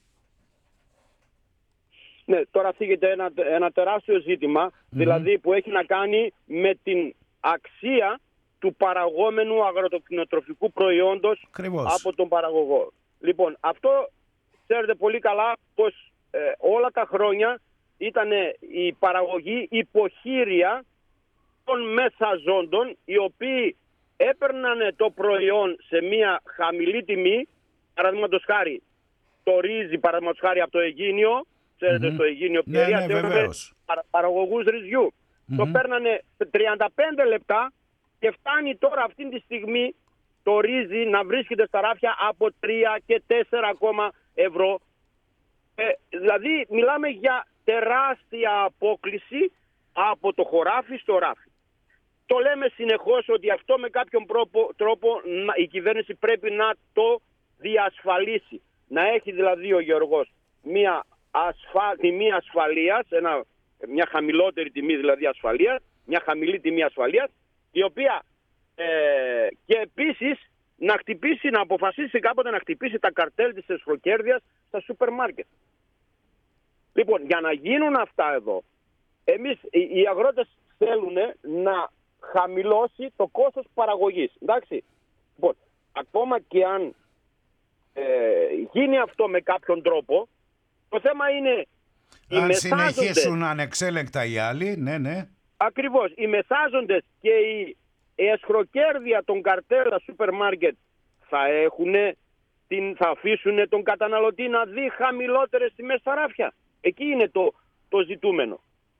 Ναι, τώρα θίγεται ένα, ένα τεράστιο ζήτημα, mm-hmm. δηλαδή που έχει να κάνει με την αξία του παραγόμενου αγροτοκτηνοτροφικού προϊόντος Ακριβώς. από τον παραγωγό. Λοιπόν, αυτό ξέρετε πολύ καλά πως ε, όλα τα χρόνια ήταν η παραγωγή υποχείρια των μεσαζόντων, οι οποίοι έπαιρνανε το προϊόν σε μια χαμηλή τιμή, παραδείγματος χάρη το ρύζι, παραδείγματος χάρη από το Αιγίνιο, ξέρετε mm-hmm. στο Αιγίνιο Πιερία, ναι, ναι, παραγωγούς ρυζιού. Mm-hmm. Το παίρνανε τριάντα πέντε λεπτά και φτάνει τώρα αυτή τη στιγμή το ρύζι να βρίσκεται στα ράφια από τρία και τέσσερα ακόμα ευρώ. Ε, δηλαδή μιλάμε για τεράστια απόκληση από το χωράφι στο ράφι. Το λέμε συνεχώς ότι αυτό με κάποιον τρόπο η κυβέρνηση πρέπει να το διασφαλίσει. Να έχει δηλαδή ο γεωργός μια ασφα... τιμή ασφαλείας, ένα... μια χαμηλότερη τιμή δηλαδή ασφαλείας, μια χαμηλή τιμή ασφαλείας, η οποία ε... και επίσης να χτυπήσει, να αποφασίσει κάποτε να χτυπήσει τα καρτέλ της εσχροκέρδειας στα σούπερ μάρκετ. Λοιπόν, για να γίνουν αυτά εδώ, εμείς οι αγρότες θέλουν να χαμηλώσει το κόστος παραγωγής. Εντάξει. Λοιπόν, ακόμα και αν ε, γίνει αυτό με κάποιον τρόπο, το θέμα είναι οι αν μεσάζοντες, συνεχίσουν ανεξέλεγκτα οι άλλοι, ναι, ναι. Ακριβώς. Οι μεσάζοντες και η, η εσχροκέρδεια των καρτέλ στα σούπερ μάρκετ θα έχουν την, θα αφήσουν τον καταναλωτή να δει χαμηλότερες τιμές στα ράφια. Εκεί είναι το, το ζητούμενο.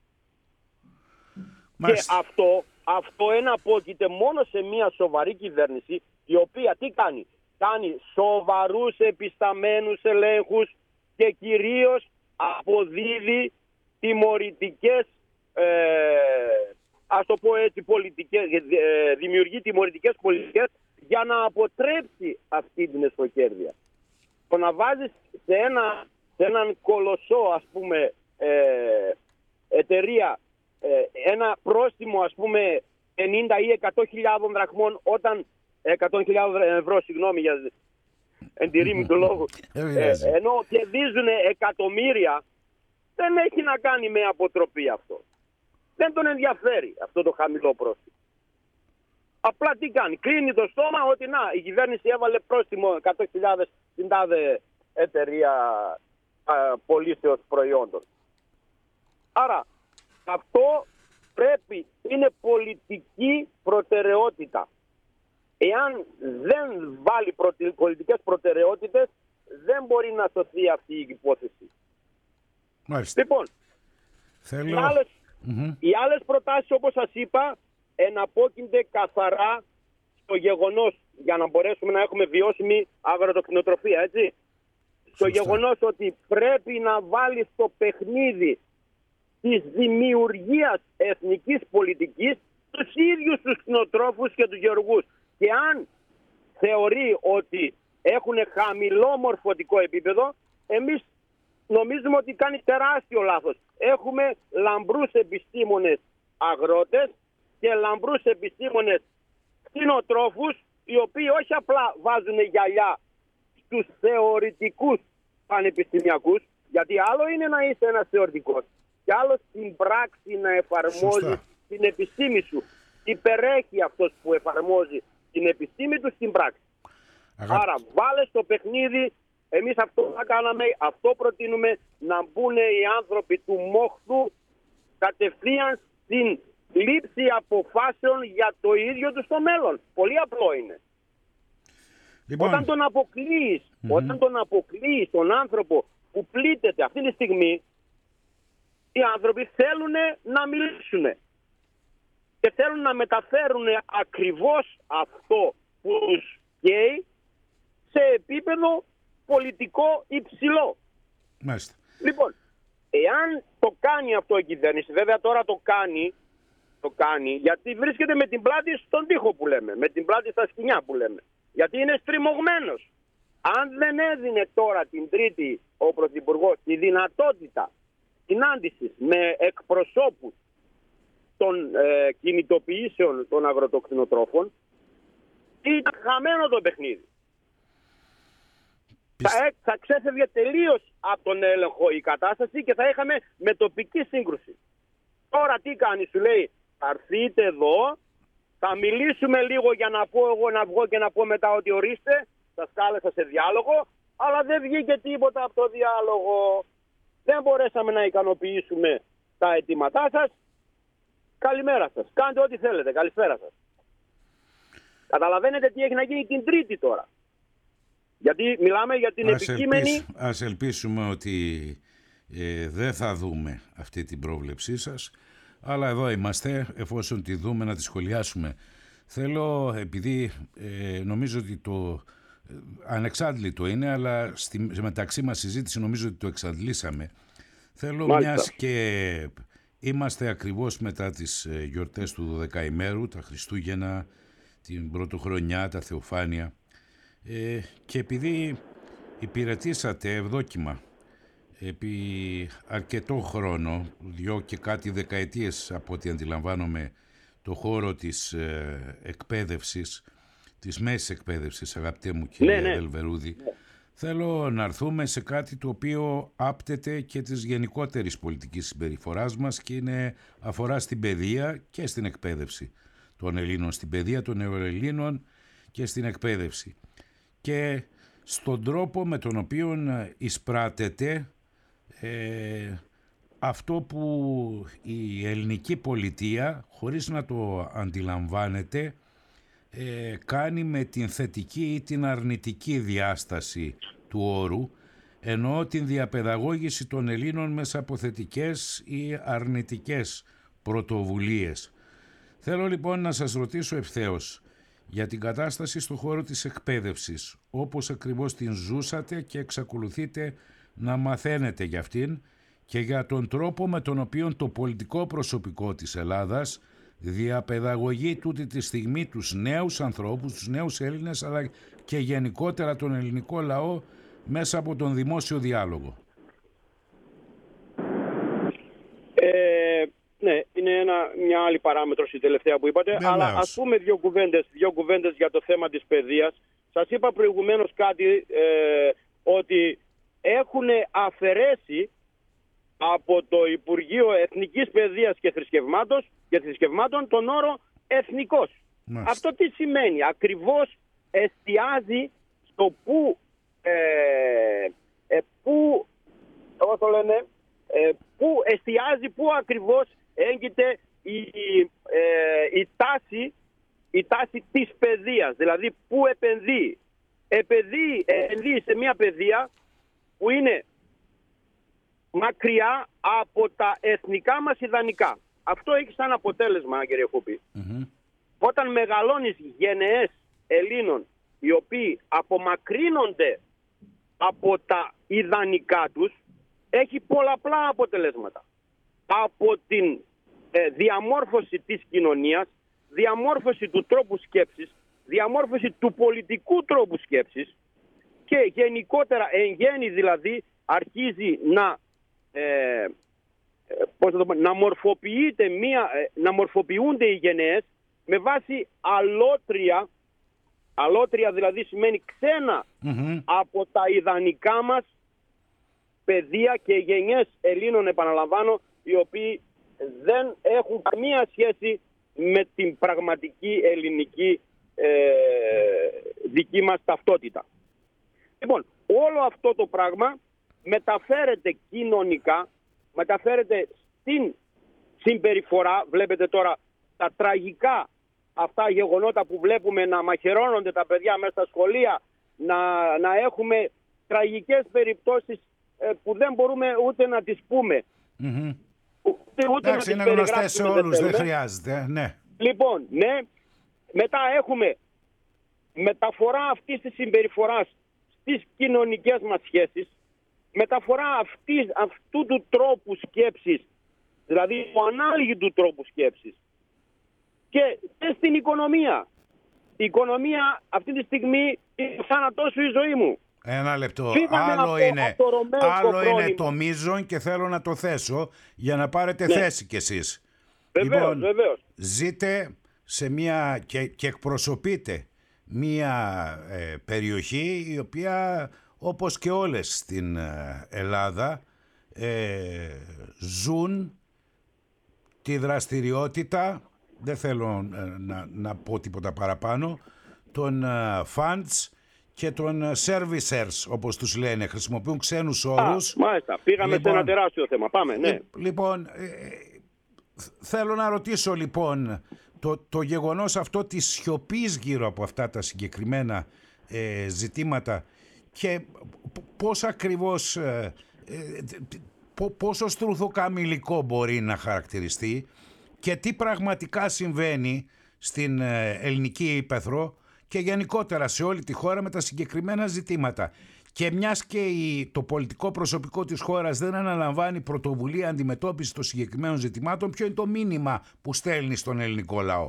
Μάλιστα. Και αυτό, αυτό εναπόκειται μόνο σε μια σοβαρή κυβέρνηση, η οποία τι κάνει? Κάνει σοβαρούς επισταμένους ελέγχους και κυρίως αποδίδει τιμωρητικές, ε, ας το πω έτσι, πολιτικές, ε, δημιουργεί τιμωρητικές πολιτικές για να αποτρέψει αυτή την εσχροκέρδεια. Το να βάζεις σε, ένα, σε έναν κολοσσό, ας πούμε, ε, εταιρεία ε, ένα πρόστιμο, ας πούμε, πενήντα ή εκατό χιλιάδων δραχμών, όταν εκατό χιλιάδων ευρώ, συγγνώμη για εν τη ρήμη του λόγου, ε, ενώ κερδίζουν εκατομμύρια, δεν έχει να κάνει με αποτροπή αυτό. Δεν τον ενδιαφέρει αυτό το χαμηλό πρόστιμο. Απλά τι κάνει, κλείνει το στόμα ότι να, η κυβέρνηση έβαλε πρόστιμο εκατό χιλιάδες στην τάδε εταιρεία πωλήσεως προϊόντων. Άρα αυτό πρέπει, είναι πολιτική προτεραιότητα. Εάν δεν βάλει προτε, πολιτικές προτεραιότητες, δεν μπορεί να σωθεί αυτή η υπόθεση. Μάλιστα. Λοιπόν, Θέλω... οι, άλλες, mm-hmm. οι άλλες προτάσεις, όπως σας είπα, εναπόκεινται καθαρά στο γεγονός, για να μπορέσουμε να έχουμε βιώσιμη αγροτοκτηνοτροφία, έτσι. Στο γεγονός ότι πρέπει να βάλει στο παιχνίδι της δημιουργίας εθνικής πολιτικής τους ίδιους τους κτηνοτρόφους και τους γεωργούς. Και αν θεωρεί ότι έχουν χαμηλό μορφωτικό επίπεδο, εμείς νομίζουμε ότι κάνει τεράστιο λάθος. Έχουμε λαμπρούς επιστήμονες αγρότες και λαμπρούς επιστήμονες κτηνοτρόφους, οι οποίοι όχι απλά βάζουν γυαλιά στους θεωρητικούς πανεπιστημιακούς, γιατί άλλο είναι να είσαι ένας θεωρητικός και άλλο στην πράξη να εφαρμόζεις Σωστά. την επιστήμη σου. Υπερέχει αυτός που εφαρμόζει την επιστήμη του στην πράξη. Αγα... Άρα βάλε στο παιχνίδι, εμείς αυτό θα κάναμε, αυτό προτείνουμε, να μπουν οι άνθρωποι του μόχθου κατευθείαν στην λήψη αποφάσεων για το ίδιο τους το μέλλον. Πολύ απλό είναι. Λοιπόν. Όταν τον αποκλείεις, mm-hmm. όταν τον αποκλείεις τον άνθρωπο που πλήττεται αυτή τη στιγμή, οι άνθρωποι θέλουν να μιλήσουν και θέλουν να μεταφέρουν ακριβώς αυτό που τους καίει σε επίπεδο πολιτικό υψηλό. Μάλιστα. Λοιπόν, εάν το κάνει αυτό η κυβέρνηση, βέβαια τώρα το κάνει, το κάνει γιατί βρίσκεται με την πλάτη στον τοίχο που λέμε, με την πλάτη στα σκοινιά που λέμε, γιατί είναι στριμωγμένος. Αν δεν έδινε τώρα την Τρίτη ο Πρωθυπουργός τη δυνατότητα συνάντησης με εκπροσώπους των ε, κινητοποιήσεων των αγροτοκτηνοτρόφων, ήταν χαμένο το παιχνίδι. Πιστε... Θα, θα ξέφευγε τελείως από τον έλεγχο η κατάσταση και θα είχαμε με τοπική σύγκρουση. Τώρα τι κάνει, σου λέει, θα έρθείτε εδώ, θα μιλήσουμε λίγο για να πω εγώ να βγω και να πω μετά ότι ορίστε, σας κάλεσα σε διάλογο, αλλά δεν βγήκε τίποτα από το διάλογο. Δεν μπορέσαμε να ικανοποιήσουμε τα αιτήματά σας. Καλημέρα σας. Κάντε ό,τι θέλετε. Καλησπέρα σας. Καταλαβαίνετε τι έχει να γίνει την Τρίτη τώρα. Γιατί μιλάμε για την ας επικείμενη... Ελπίσ, ας ελπίσουμε ότι ε, δεν θα δούμε αυτή την πρόβλεψή σας, αλλά εδώ είμαστε, εφόσον τη δούμε να τη σχολιάσουμε. Θέλω, επειδή ε, νομίζω ότι το ε, ανεξάντλητο είναι, αλλά στη μεταξύ μας συζήτηση νομίζω ότι το εξαντλήσαμε. Θέλω Μάλιστα. μιας και είμαστε ακριβώς μετά τις ε, γιορτές του δωδεκαημέρου, τα Χριστούγεννα, την Πρωτοχρονιά, τα Θεοφάνεια, ε, και επειδή υπηρετήσατε ευδόκιμα επί αρκετό χρόνο, δυο και κάτι δεκαετίες από ό,τι αντιλαμβάνομαι, το χώρο της ε, εκπαίδευσης, της μέσης εκπαίδευσης, αγαπητέ μου κύριε ναι, ναι. Δελβερούδη, ναι. θέλω να έρθουμε σε κάτι το οποίο άπτεται και της γενικότερης πολιτικής συμπεριφοράς μας και είναι, αφορά στην παιδεία και στην εκπαίδευση των Ελλήνων, στην παιδεία των νεοελλήνων και στην εκπαίδευση και στον τρόπο με τον οποίο εισπράτεται ε, αυτό που η ελληνική πολιτεία, χωρίς να το αντιλαμβάνεται, ε, κάνει με την θετική ή την αρνητική διάσταση του όρου, ενώ την διαπαιδαγώγηση των Ελλήνων μέσα από θετικές ή αρνητικές πρωτοβουλίες. Θέλω λοιπόν να σας ρωτήσω ευθέως για την κατάσταση στον χώρο της εκπαίδευσης, όπως ακριβώς την ζούσατε και εξακολουθείτε να μαθαίνετε για αυτήν και για τον τρόπο με τον οποίο το πολιτικό προσωπικό της Ελλάδας διαπαιδαγωγεί τούτη τη στιγμή τους νέους ανθρώπους, τους νέους Έλληνες, αλλά και γενικότερα τον ελληνικό λαό μέσα από τον δημόσιο διάλογο. Ε, ναι, είναι ένα, μια άλλη παράμετρος η τελευταία που είπατε, δεν αλλά ας πούμε δύο κουβέντες, δύο κουβέντες για το θέμα της παιδείας. Σας είπα προηγουμένως κάτι, ε, ότι έχουν αφαιρέσει από το Υπουργείο Εθνικής Παιδείας και Θρησκευμάτων, και Θρησκευμάτων τον όρο εθνικός. Μάλιστα. Αυτό τι σημαίνει? Ακριβώς εστιάζει στο που, ε, ε, που, το λένε, ε, που εστιάζει, που ακριβώς έγκυται η, ε, η, τάση, η τάση της παιδείας, δηλαδή που επενδύει. Επενδύει, επενδύει σε μια παιδεία που είναι μακριά από τα εθνικά μας ιδανικά. Αυτό έχει σαν αποτέλεσμα, κύριε Χούπη, mm-hmm. όταν μεγαλώνεις γενναίες Ελλήνων οι οποίοι απομακρύνονται από τα ιδανικά τους, έχει πολλαπλά αποτελέσματα. Από την ε, διαμόρφωση της κοινωνίας, διαμόρφωση του τρόπου σκέψης, διαμόρφωση του πολιτικού τρόπου σκέψης και γενικότερα εν γέννη δηλαδή αρχίζει να, ε, πώς θα το πω, να, μορφοποιείται μία, να μορφοποιούνται οι γενναίες με βάση αλότρια, αλότρια δηλαδή σημαίνει ξένα mm-hmm. από τα ιδανικά μας παιδεία και γενιές Ελλήνων, επαναλαμβάνω, οι οποίοι δεν έχουν καμία σχέση με την πραγματική ελληνική ε, δική μας ταυτότητα. Λοιπόν, όλο αυτό το πράγμα μεταφέρεται κοινωνικά, μεταφέρεται στην συμπεριφορά. Βλέπετε τώρα τα τραγικά αυτά γεγονότα που βλέπουμε να μαχαιρώνονται τα παιδιά μέσα στα σχολεία, να, να έχουμε τραγικές περιπτώσεις ε, που δεν μπορούμε ούτε να τις πούμε. Mm-hmm. Ούτε, ούτε Εντάξει, είναι γνωστές σε όλους, δεν χρειάζεται. Ναι. Λοιπόν, ναι, μετά έχουμε μεταφορά αυτής της συμπεριφοράς στις κοινωνικές μας σχέσεις, μεταφορά αυτής, αυτού του τρόπου σκέψης, δηλαδή του ανάλογου τρόπου σκέψης, και, και στην οικονομία. Η οικονομία αυτή τη στιγμή είναι θάνατός σου η ζωή μου. Ένα λεπτό. Φύγαμε Άλλο, από, είναι, από το άλλο είναι το μείζον και θέλω να το θέσω για να πάρετε ναι. θέση κι εσείς. Βεβαίως, λοιπόν, βεβαίως. Ζείτε σε μια και, και εκπροσωπείτε μια ε, περιοχή η οποία, όπως και όλες στην ε, Ελλάδα, ε, ζουν τη δραστηριότητα, δεν θέλω ε, να, να πω τίποτα παραπάνω, των ε, funds και των servicers, όπως τους λένε, χρησιμοποιούν ξένους όρους. Α, μάλιστα, πήγαμε λοιπόν, σε ένα τεράστιο θέμα, πάμε, ναι. Λοιπόν, ε, θέλω να ρωτήσω λοιπόν, το, το γεγονός αυτό της σιωπής γύρω από αυτά τα συγκεκριμένα ε, ζητήματα και πώς ακριβώς, ε, ε, πόσο στρουθοκαμιλικό μπορεί να χαρακτηριστεί και τι πραγματικά συμβαίνει στην ε, ελληνική ύπαιθρο και γενικότερα σε όλη τη χώρα με τα συγκεκριμένα ζητήματα. Και μιας και η, το πολιτικό προσωπικό της χώρας δεν αναλαμβάνει πρωτοβουλία αντιμετώπισης των συγκεκριμένων ζητημάτων, ποιο είναι το μήνυμα που στέλνει στον ελληνικό λαό?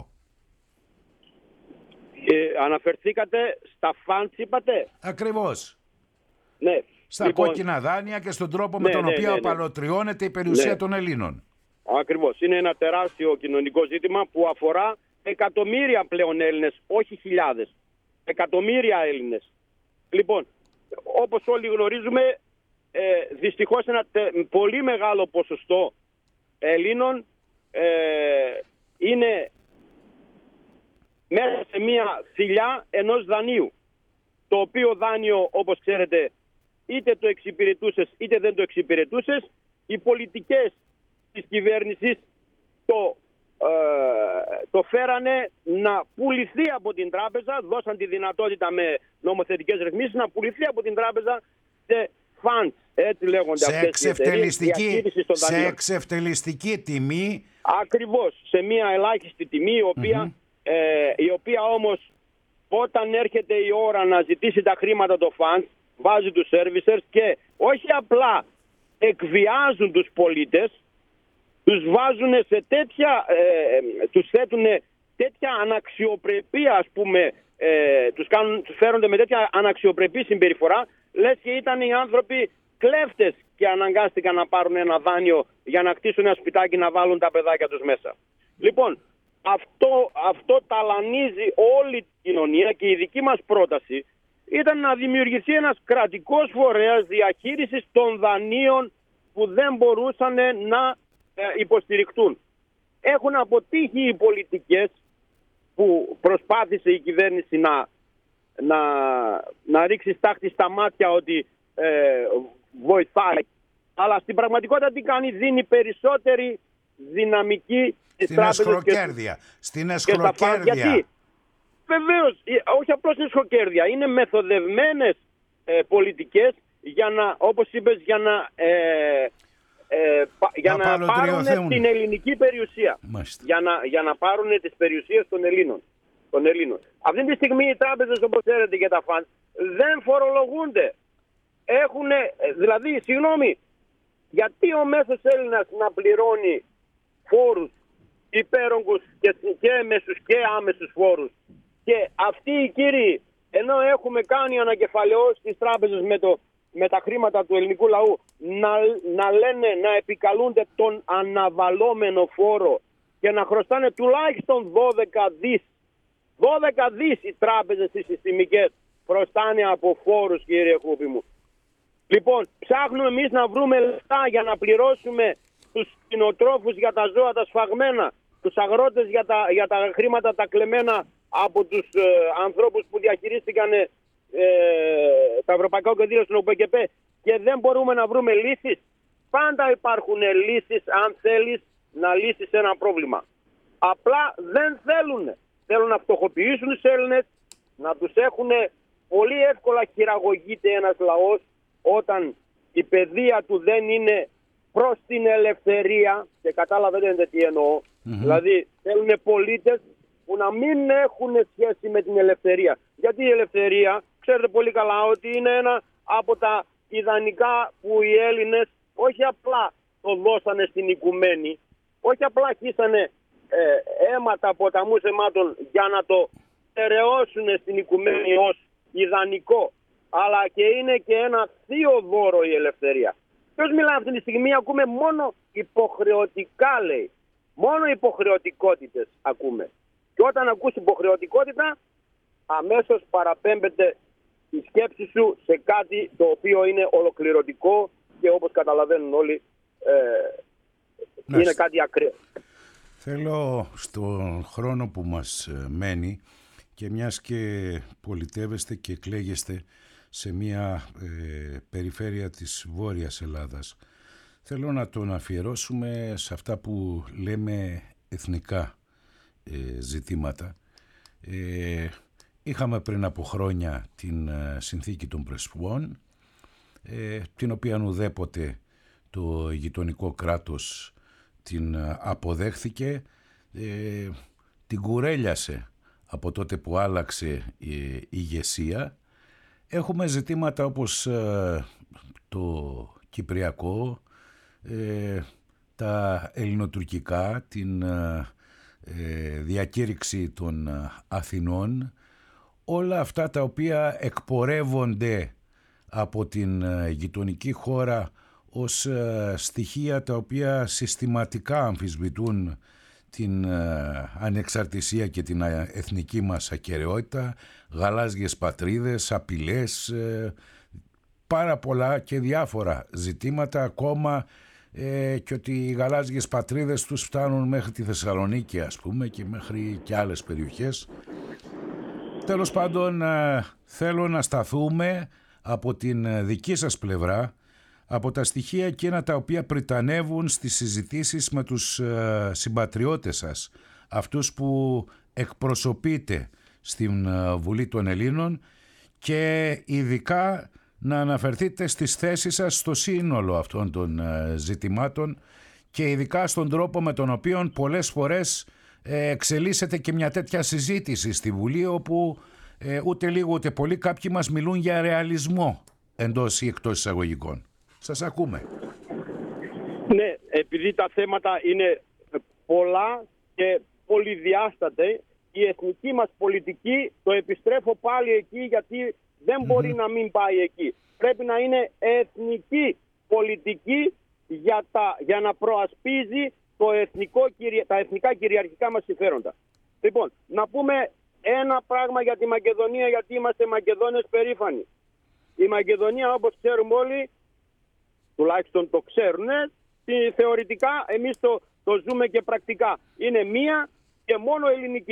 Ε, αναφερθήκατε στα φαντς, είπατε. Ακριβώς. Ναι. Στα λοιπόν, κόκκινα δάνεια και στον τρόπο ναι, με τον ναι, οποίο ναι, ναι. απαλωτριώνεται η περιουσία ναι. των Ελλήνων. Ακριβώς. Είναι ένα τεράστιο κοινωνικό ζήτημα που αφορά εκατομμύρια πλέον Έλληνες, όχι χιλιάδες. Εκατομμύρια Έλληνες. Λοιπόν, όπως όλοι γνωρίζουμε, ε, δυστυχώς ένα τε, πολύ μεγάλο ποσοστό Ελλήνων ε, είναι μέσα σε μια θηλιά ενός δανείου. Το οποίο δάνειο, όπως ξέρετε, είτε το εξυπηρετούσες είτε δεν το εξυπηρετούσες, οι πολιτικές της κυβέρνησης το, ε, το φέρανε να πουληθεί από την τράπεζα, δώσαν τη δυνατότητα με νομοθετικές ρυθμίσεις να πουληθεί από την τράπεζα σε funds, έτσι λέγονται σε αυτές οι εταιρείες διαχείρισης των δανείων. Σε εξευτελιστική τιμή. Ακριβώς, σε μια ελάχιστη τιμή, η οποία, mm-hmm. ε, η οποία όμως όταν έρχεται η ώρα να ζητήσει τα χρήματα το funds, βάζει τους servicers και όχι απλά εκβιάζουν τους πολίτες, τους βάζουν σε τέτοια, ε, τους θέτουν τέτοια αναξιοπρεπία, ας πούμε, ε, τους, κάνουν, τους φέρονται με τέτοια αναξιοπρεπή συμπεριφορά, λες και ήταν οι άνθρωποι κλέφτες και αναγκάστηκαν να πάρουν ένα δάνειο για να κτίσουν ένα σπιτάκι να βάλουν τα παιδάκια τους μέσα. Λοιπόν, αυτό, αυτό ταλανίζει όλη την κοινωνία και η δική μας πρόταση ήταν να δημιουργηθεί ένας κρατικός φορέας διαχείρισης των δανείων που δεν μπορούσαν να ε, υποστηριχτούν. Έχουν αποτύχει οι πολιτικές που προσπάθησε η κυβέρνηση να, να, να ρίξει στάχτη στα μάτια ότι ε, βοηθάει. Αλλά στην πραγματικότητα τι κάνει? Δίνει περισσότερη δυναμική στις στην τράπεζες εσχροκέρδεια. Και, στην εσχροκέρδεια. Γιατί? Βεβαίως, όχι απλώς εσχροκέρδεια. Είναι μεθοδευμένες ε, πολιτικές για να, όπως είπες, για να, ε, ε, για να, να πάρουν την ελληνική περιουσία. Για να, για να πάρουν τις περιουσίες των Ελλήνων. των Ελλήνων. Αυτή τη στιγμή οι τράπεζες, όπως ξέρετε, και τα φαντ δεν φορολογούνται. Έχουν, δηλαδή, συγγνώμη, γιατί ο μέσος Έλληνας να πληρώνει φόρους υπέρογκους και, και έμεσους και άμεσους φόρους, και αυτοί οι κύριοι, ενώ έχουμε κάνει ανακεφαλαιώσεις τις τράπεζες με, το, με τα χρήματα του ελληνικού λαού, να, να λένε, να επικαλούνται τον αναβαλόμενο φόρο και να χρωστάνε τουλάχιστον δώδεκα δις. δώδεκα δις οι τράπεζες οι συστημικές χρωστάνε από φόρους, κύριε Χούπη μου. Λοιπόν, ψάχνουμε εμείς να βρούμε λεφτά για να πληρώσουμε τους κτηνοτρόφους για τα ζώα τα σφαγμένα, τους αγρότες για τα, για τα χρήματα τα κλεμμένα από τους ε, ανθρώπους που διαχειρίστηκαν ε, τα ευρωπαϊκά κονδύλια στον ΟΠΕΚΕΠ, και δεν μπορούμε να βρούμε λύσεις. Πάντα υπάρχουν λύσεις αν θέλεις να λύσεις ένα πρόβλημα. Απλά δεν θέλουν. Θέλουν να φτωχοποιήσουν τους Έλληνες, να τους έχουν πολύ εύκολα χειραγωγείται ένας λαός όταν η παιδεία του δεν είναι προς την ελευθερία, και καταλαβαίνετε τι εννοώ. Mm-hmm. Δηλαδή θέλουν πολίτες που να μην έχουν σχέση με την ελευθερία. Γιατί η ελευθερία, ξέρετε πολύ καλά ότι είναι ένα από τα ιδανικά που οι Έλληνες όχι απλά το δώσανε στην οικουμένη, όχι απλά χύσανε ε, αίματα ποταμούς αιμάτων για να το στερεώσουν στην οικουμένη ως ιδανικό, αλλά και είναι και ένα θείο δώρο η ελευθερία. Ποιος μιλάει αυτή τη στιγμή? Ακούμε μόνο υποχρεωτικά, λέει. Μόνο υποχρεωτικότητες ακούμε. Και όταν ακούς υποχρεωτικότητα, αμέσως παραπέμπεται η σκέψη σου σε κάτι το οποίο είναι ολοκληρωτικό και, όπως καταλαβαίνουν όλοι, ε, είναι κάτι ακραίο. Θέλω στον χρόνο που μας μένει, και μιας και πολιτεύεστε και εκλέγεστε σε μια ε, περιφέρεια της Βόρειας Ελλάδας, θέλω να τον αφιερώσουμε σε αυτά που λέμε εθνικά ε, ζητήματα. Ε, είχαμε πριν από χρόνια την ε, συνθήκη των Πρεσπών, ε, την οποία ουδέποτε το γειτονικό κράτος την ε, αποδέχθηκε, ε, την κουρέλιασε από τότε που άλλαξε η ηγεσία. Έχουμε ζητήματα όπως ε, το κυπριακό, ε, τα ελληνοτουρκικά, την ε, διακήρυξη των Αθηνών, όλα αυτά τα οποία εκπορεύονται από την ε, γειτονική χώρα ως ε, στοιχεία τα οποία συστηματικά αμφισβητούν την ε, ανεξαρτησία και την ε, εθνική μας ακεραιότητα, γαλάζιες πατρίδες, απειλές, ε, πάρα πολλά και διάφορα ζητήματα ακόμα, ε, και ότι οι γαλάζιες πατρίδες τους φτάνουν μέχρι τη Θεσσαλονίκη, ας πούμε, και μέχρι και άλλες περιοχές. Τέλος πάντων, ε, θέλω να σταθούμε από την δική σας πλευρά, από τα στοιχεία εκείνα τα οποία πριτανεύουν στις συζητήσεις με τους ε, συμπατριώτες σας, αυτούς που εκπροσωπείτε στην ε, Βουλή των Ελλήνων, και ειδικά να αναφερθείτε στις θέσεις σας στο σύνολο αυτών των ε, ζητημάτων, και ειδικά στον τρόπο με τον οποίο πολλές φορές ε, εξελίσσεται και μια τέτοια συζήτηση στη Βουλή, όπου ε, ούτε λίγο ούτε πολύ κάποιοι μας μιλούν για ρεαλισμό εντός ή εκτός εισαγωγικών. Σας ακούμε. Ναι, επειδή τα θέματα είναι πολλά και πολυδιάστατα, η εθνική μας πολιτική, το επιστρέφω πάλι εκεί, γιατί δεν mm-hmm. μπορεί να μην πάει εκεί. Πρέπει να είναι εθνική πολιτική για, τα, για να προασπίζει το εθνικό, τα εθνικά κυριαρχικά μας συμφέροντα. Λοιπόν, να πούμε ένα πράγμα για τη Μακεδονία, γιατί είμαστε Μακεδόνες περήφανοι. Η Μακεδονία, όπως ξέρουμε όλοι, τουλάχιστον το ξέρουν, θεωρητικά εμείς το, το ζούμε και πρακτικά. Είναι μία και μόνο ελληνική.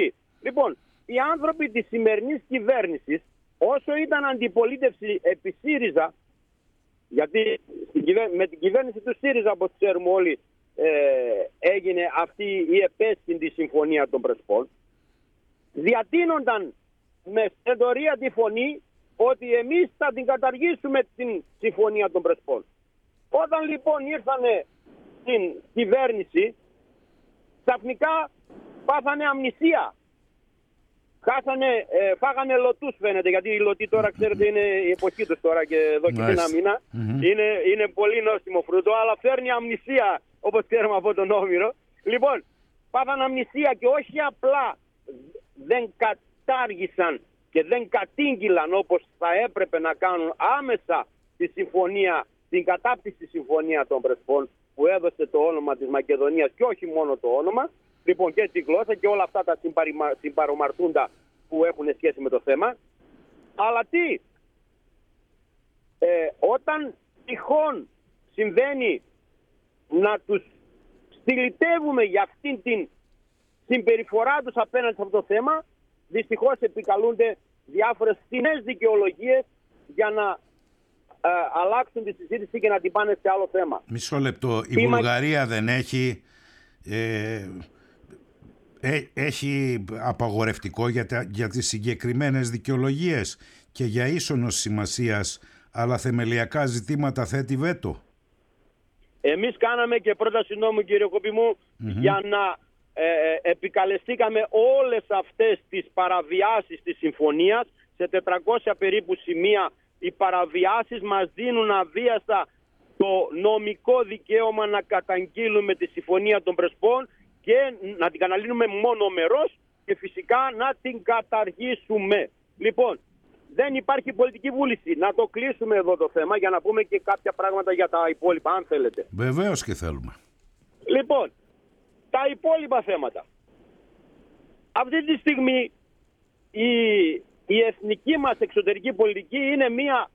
Λοιπόν, οι άνθρωποι της σημερινής κυβέρνησης, όσο ήταν αντιπολίτευση επί ΣΥΡΙΖΑ, γιατί με την κυβέρνηση του ΣΥΡΙΖΑ, όπως ξέρουμε όλοι, ε, έγινε αυτή η επέσχυντη συμφωνία των Πρεσπών, διατείνονταν με στεντορία τη φωνή ότι εμείς θα την καταργήσουμε την συμφωνία των Πρεσπών. Όταν λοιπόν ήρθανε στην κυβέρνηση, ξαφνικά πάθανε αμνησία. Χάσανε, ε, φάγανε λωτούς φαίνεται, γιατί οι λωτοί τώρα ξέρετε είναι η εποχή τους τώρα και εδώ και ένα μήνα. Mm-hmm. Είναι, είναι πολύ νόστιμο φρούτο, αλλά φέρνει αμνησία όπως ξέρουμε από τον Όμηρο. Λοιπόν, πάθανε αμνησία και όχι απλά δεν κατάργησαν και δεν κατήγγυλαν όπως θα έπρεπε να κάνουν άμεσα τη συμφωνία, την κατάπτυστη συμφωνία των Πρεσπών που έδωσε το όνομα της Μακεδονίας και όχι μόνο το όνομα, λοιπόν και τη γλώσσα και όλα αυτά τα συμπαρομαρτούντα που έχουν σχέση με το θέμα. Αλλά τι, ε, όταν τυχόν συμβαίνει να τους στυλιτεύουμε για αυτήν την συμπεριφορά τους απέναντι σε αυτό το θέμα, δυστυχώς επικαλούνται διάφορες φθηνές δικαιολογίες για να ε, αλλάξουν τη συζήτηση και να την πάνε σε άλλο θέμα. Μισό λεπτό. Η Είμα... Βουλγαρία δεν έχει... Ε... έχει απαγορευτικό για, τα, για τις συγκεκριμένες δικαιολογίες και για ίσονος σημασίας, αλλά θεμελιακά ζητήματα θέτει βέτο. Εμείς κάναμε και πρόταση νόμου, κύριε Κοπή μου, mm-hmm. για να ε, επικαλεστήκαμε όλες αυτές τις παραβιάσεις της συμφωνίας. Σε τετρακόσια περίπου σημεία οι παραβιάσεις μας δίνουν αβίαστα το νομικό δικαίωμα να καταγγείλουμε τη συμφωνία των Πρεσπών και να την καναλύνουμε μονομερός και φυσικά να την καταργήσουμε. Λοιπόν, δεν υπάρχει πολιτική βούληση. Να το κλείσουμε εδώ το θέμα για να πούμε και κάποια πράγματα για τα υπόλοιπα, αν θέλετε. Βεβαίως και θέλουμε. Λοιπόν, τα υπόλοιπα θέματα. Αυτή τη στιγμή η, η εθνική μας εξωτερική πολιτική είναι μια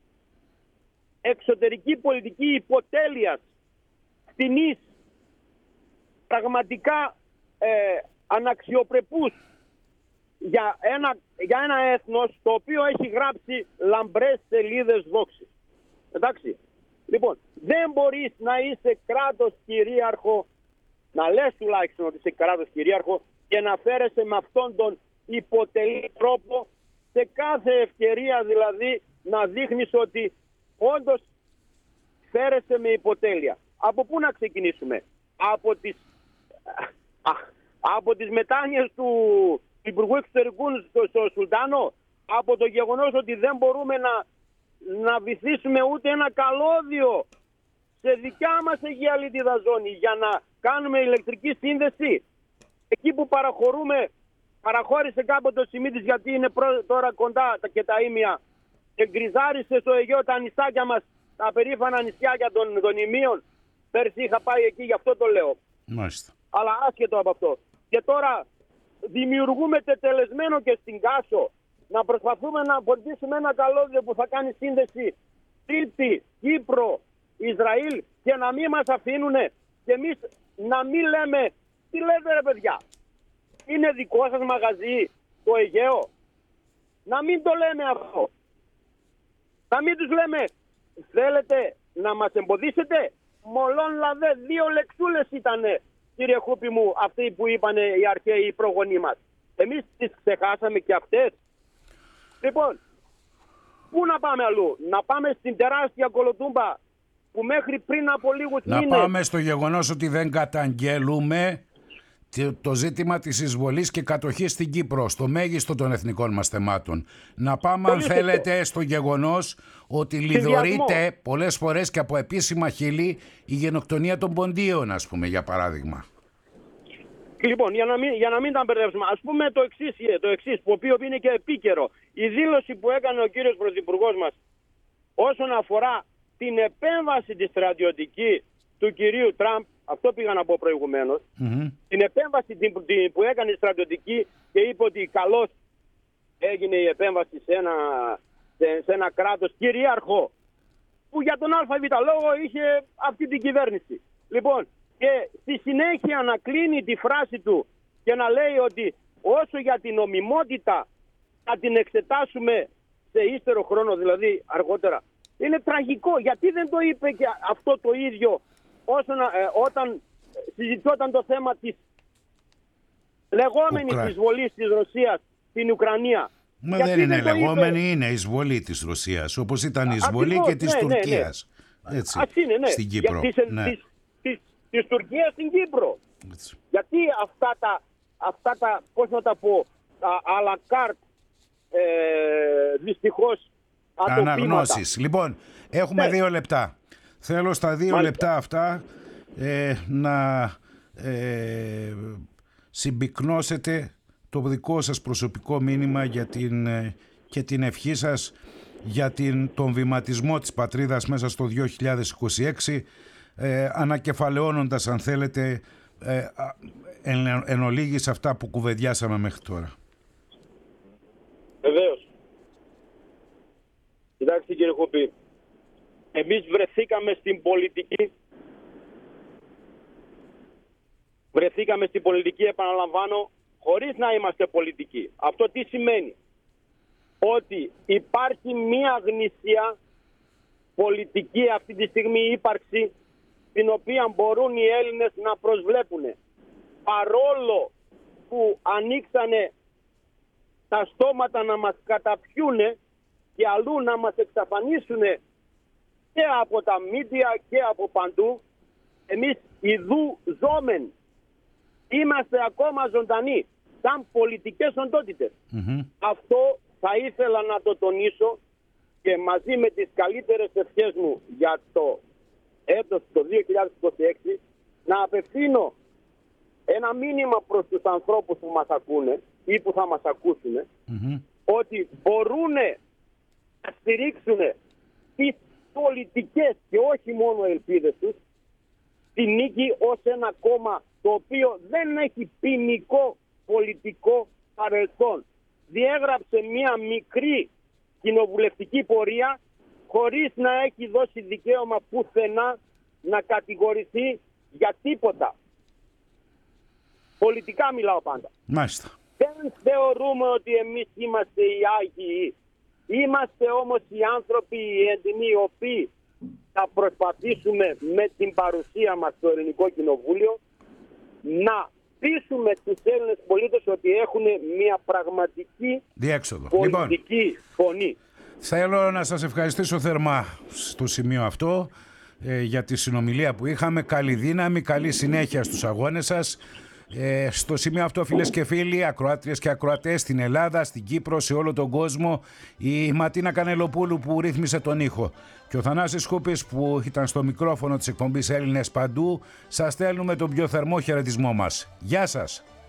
εξωτερική πολιτική υποτέλειας, φτηνής, πραγματικά ε, αναξιοπρεπούς για ένα, για ένα έθνος το οποίο έχει γράψει λαμπρές σελίδες δόξης. Εντάξει. Λοιπόν, δεν μπορείς να είσαι κράτος κυρίαρχο, να λες τουλάχιστον ότι είσαι κράτος κυρίαρχο και να φέρεσαι με αυτόν τον υποτελή τρόπο, σε κάθε ευκαιρία δηλαδή να δείχνεις ότι όντως φέρεσαι με υποτέλεια. Από πού να ξεκινήσουμε? Από τις Α, από τις μετάνοιες του Υπουργού Εξωτερικού στο, στο Σουλτάνο, από το γεγονός ότι δεν μπορούμε να, να βυθίσουμε ούτε ένα καλώδιο σε δικιά μας αιγιαλίτιδα ζώνη για να κάνουμε ηλεκτρική σύνδεση. Εκεί που παραχωρούμε, παραχώρησε κάποτε ο Σιμίτης γιατί είναι προ, τώρα κοντά και τα ίμια και γκριζάρισε στο Αιγαίο τα νησάκια μας, τα περήφανα νησιάκια των, των ημείων. Πέρσι είχα πάει εκεί, γι' αυτό το λέω. Μάλιστα. Αλλά άσχετο από αυτό. Και τώρα δημιουργούμε τετελεσμένο και στην Κάσο να προσπαθούμε να αποκτήσουμε ένα καλώδιο που θα κάνει σύνδεση Κρήτη, Κύπρο, Ισραήλ και να μην μας αφήνουν και εμείς να μην λέμε τι λέτε ρε παιδιά, είναι δικό σας μαγαζί το Αιγαίο? Να μην το λέμε αυτό. Να μην τους λέμε θέλετε να μας εμποδίσετε? Μολόν λαβέ, δύο λεξούλες ήτανε, κύριε Χούπη μου, αυτοί που είπανε οι αρχαίοι οι προγονείς μας. Εμείς τις ξεχάσαμε και αυτές. Λοιπόν, πού να πάμε αλλού? Να πάμε στην τεράστια κολοτούμπα που μέχρι πριν από λίγους να μήνες... Να πάμε στο γεγονός ότι δεν καταγγέλουμε το ζήτημα της εισβολής και κατοχής στην Κύπρο, στο μέγιστο των εθνικών μας θεμάτων. Να πάμε, πολύ αν θέλετε, σωστό, στο γεγονός ότι λιδωρείται πολλές φορές και από επίσημα χείλη η γενοκτονία των Ποντίων, ας πούμε, για παράδειγμα. Λοιπόν, για να μην, για να μην τα μπερδεύσουμε, ας πούμε το εξής, το εξής, που οποίο είναι και επίκαιρο. Η δήλωση που έκανε ο κύριος Πρωθυπουργός μας όσον αφορά την επέμβαση τη στρατιωτική του κυρίου Τραμπ, αυτό πήγα να πω προηγουμένως, mm-hmm. την επέμβαση την, την, που έκανε η στρατιωτική και είπε ότι καλώς έγινε η επέμβαση σε ένα, σε, σε ένα κράτος κυρίαρχο που για τον ΑΒ λόγο είχε αυτή την κυβέρνηση. Λοιπόν, και στη συνέχεια να κλείνει τη φράση του και να λέει ότι όσο για την νομιμότητα θα την εξετάσουμε σε ύστερο χρόνο, δηλαδή αργότερα. Είναι τραγικό. Γιατί δεν το είπε και αυτό το ίδιο όσον, ε, όταν συζητιόταν το θέμα της λεγόμενης Ουκρα... εισβολής της Ρωσίας στην Ουκρανία. Μα Γιατί δεν είναι δεν λεγόμενη, είπε... είναι εισβολή της Ρωσίας, όπως ήταν η εισβολή Ακριβώς, και της ναι, Τουρκίας. Ναι, ναι. Έτσι, Ας είναι, ναι. στην Κύπρο. Για της, ναι. της, της, της Τουρκίας στην Κύπρο. Έτσι. Γιατί αυτά τα, αυτά τα, πώς να τα πω, τα à la carte, ε, δυστυχώς, ατοπήματα. Αναγνώσεις. Λοιπόν, έχουμε ναι. δύο λεπτά. Θέλω στα δύο Μάλιστα. λεπτά αυτά ε, να ε, συμπυκνώσετε το δικό σας προσωπικό μήνυμα για την, ε, και την ευχή σας για την, τον βηματισμό της πατρίδας μέσα στο δύο χιλιάδες είκοσι έξι, ε, ανακεφαλαιώνοντας, αν θέλετε, ε, εν, εν ολίγης αυτά που κουβεντιάσαμε μέχρι τώρα. Βεβαίως. Κοιτάξτε κύριε Χούπη, εμείς βρεθήκαμε στην πολιτική, βρεθήκαμε στην πολιτική, επαναλαμβάνω, χωρίς να είμαστε πολιτικοί. Αυτό τι σημαίνει? Ότι υπάρχει μία γνήσια πολιτική αυτή τη στιγμή ύπαρξη, την οποία μπορούν οι Έλληνες να προσβλέπουν. Παρόλο που ανοίξανε τα στόματα να μας καταπιούνε και αλλού να μας εξαφανίσουν και από τα μίντια και από παντού, εμείς ιδού ζώμεν είμαστε ακόμα ζωντανοί σαν πολιτικές οντότητες. Mm-hmm. Αυτό θα ήθελα να το τονίσω και μαζί με τις καλύτερες ευχές μου για το έτος το δύο χιλιάδες είκοσι έξι να απευθύνω ένα μήνυμα προς τους ανθρώπους που μας ακούνε ή που θα μας ακούσουν, mm-hmm. ότι μπορούν να στηρίξουν τις πολιτικές και όχι μόνο ελπίδες τους τη νίκη ως ένα κόμμα το οποίο δεν έχει ποινικό πολιτικό παρελθόν. Διέγραψε μια μικρή κοινοβουλευτική πορεία χωρίς να έχει δώσει δικαίωμα πουθενά να κατηγορηθεί για τίποτα. Πολιτικά μιλάω πάντα. Μάλιστα. Δεν θεωρούμε ότι εμείς είμαστε οι Άγιοι. Είμαστε όμως οι άνθρωποι, οι έντιμοι, οι οποίοι θα προσπαθήσουμε με την παρουσία μας στο Ελληνικό Κοινοβούλιο να πείσουμε τους Έλληνες πολίτες ότι έχουν μια πραγματική διέξοδο. πολιτική λοιπόν, φωνή. Θέλω να σας ευχαριστήσω θερμά στο σημείο αυτό ε, για τη συνομιλία που είχαμε. Καλή δύναμη, καλή συνέχεια στους αγώνες σας. Ε, στο σημείο αυτό, φίλες και φίλοι, ακροάτριες και ακροατές στην Ελλάδα, στην Κύπρο, σε όλο τον κόσμο, η Ματίνα Κανελοπούλου που ρύθμισε τον ήχο και ο Θανάσης Χούπης που ήταν στο μικρόφωνο της εκπομπής Έλληνες Παντού, σας στέλνουμε τον πιο θερμό χαιρετισμό μας. Γεια σας!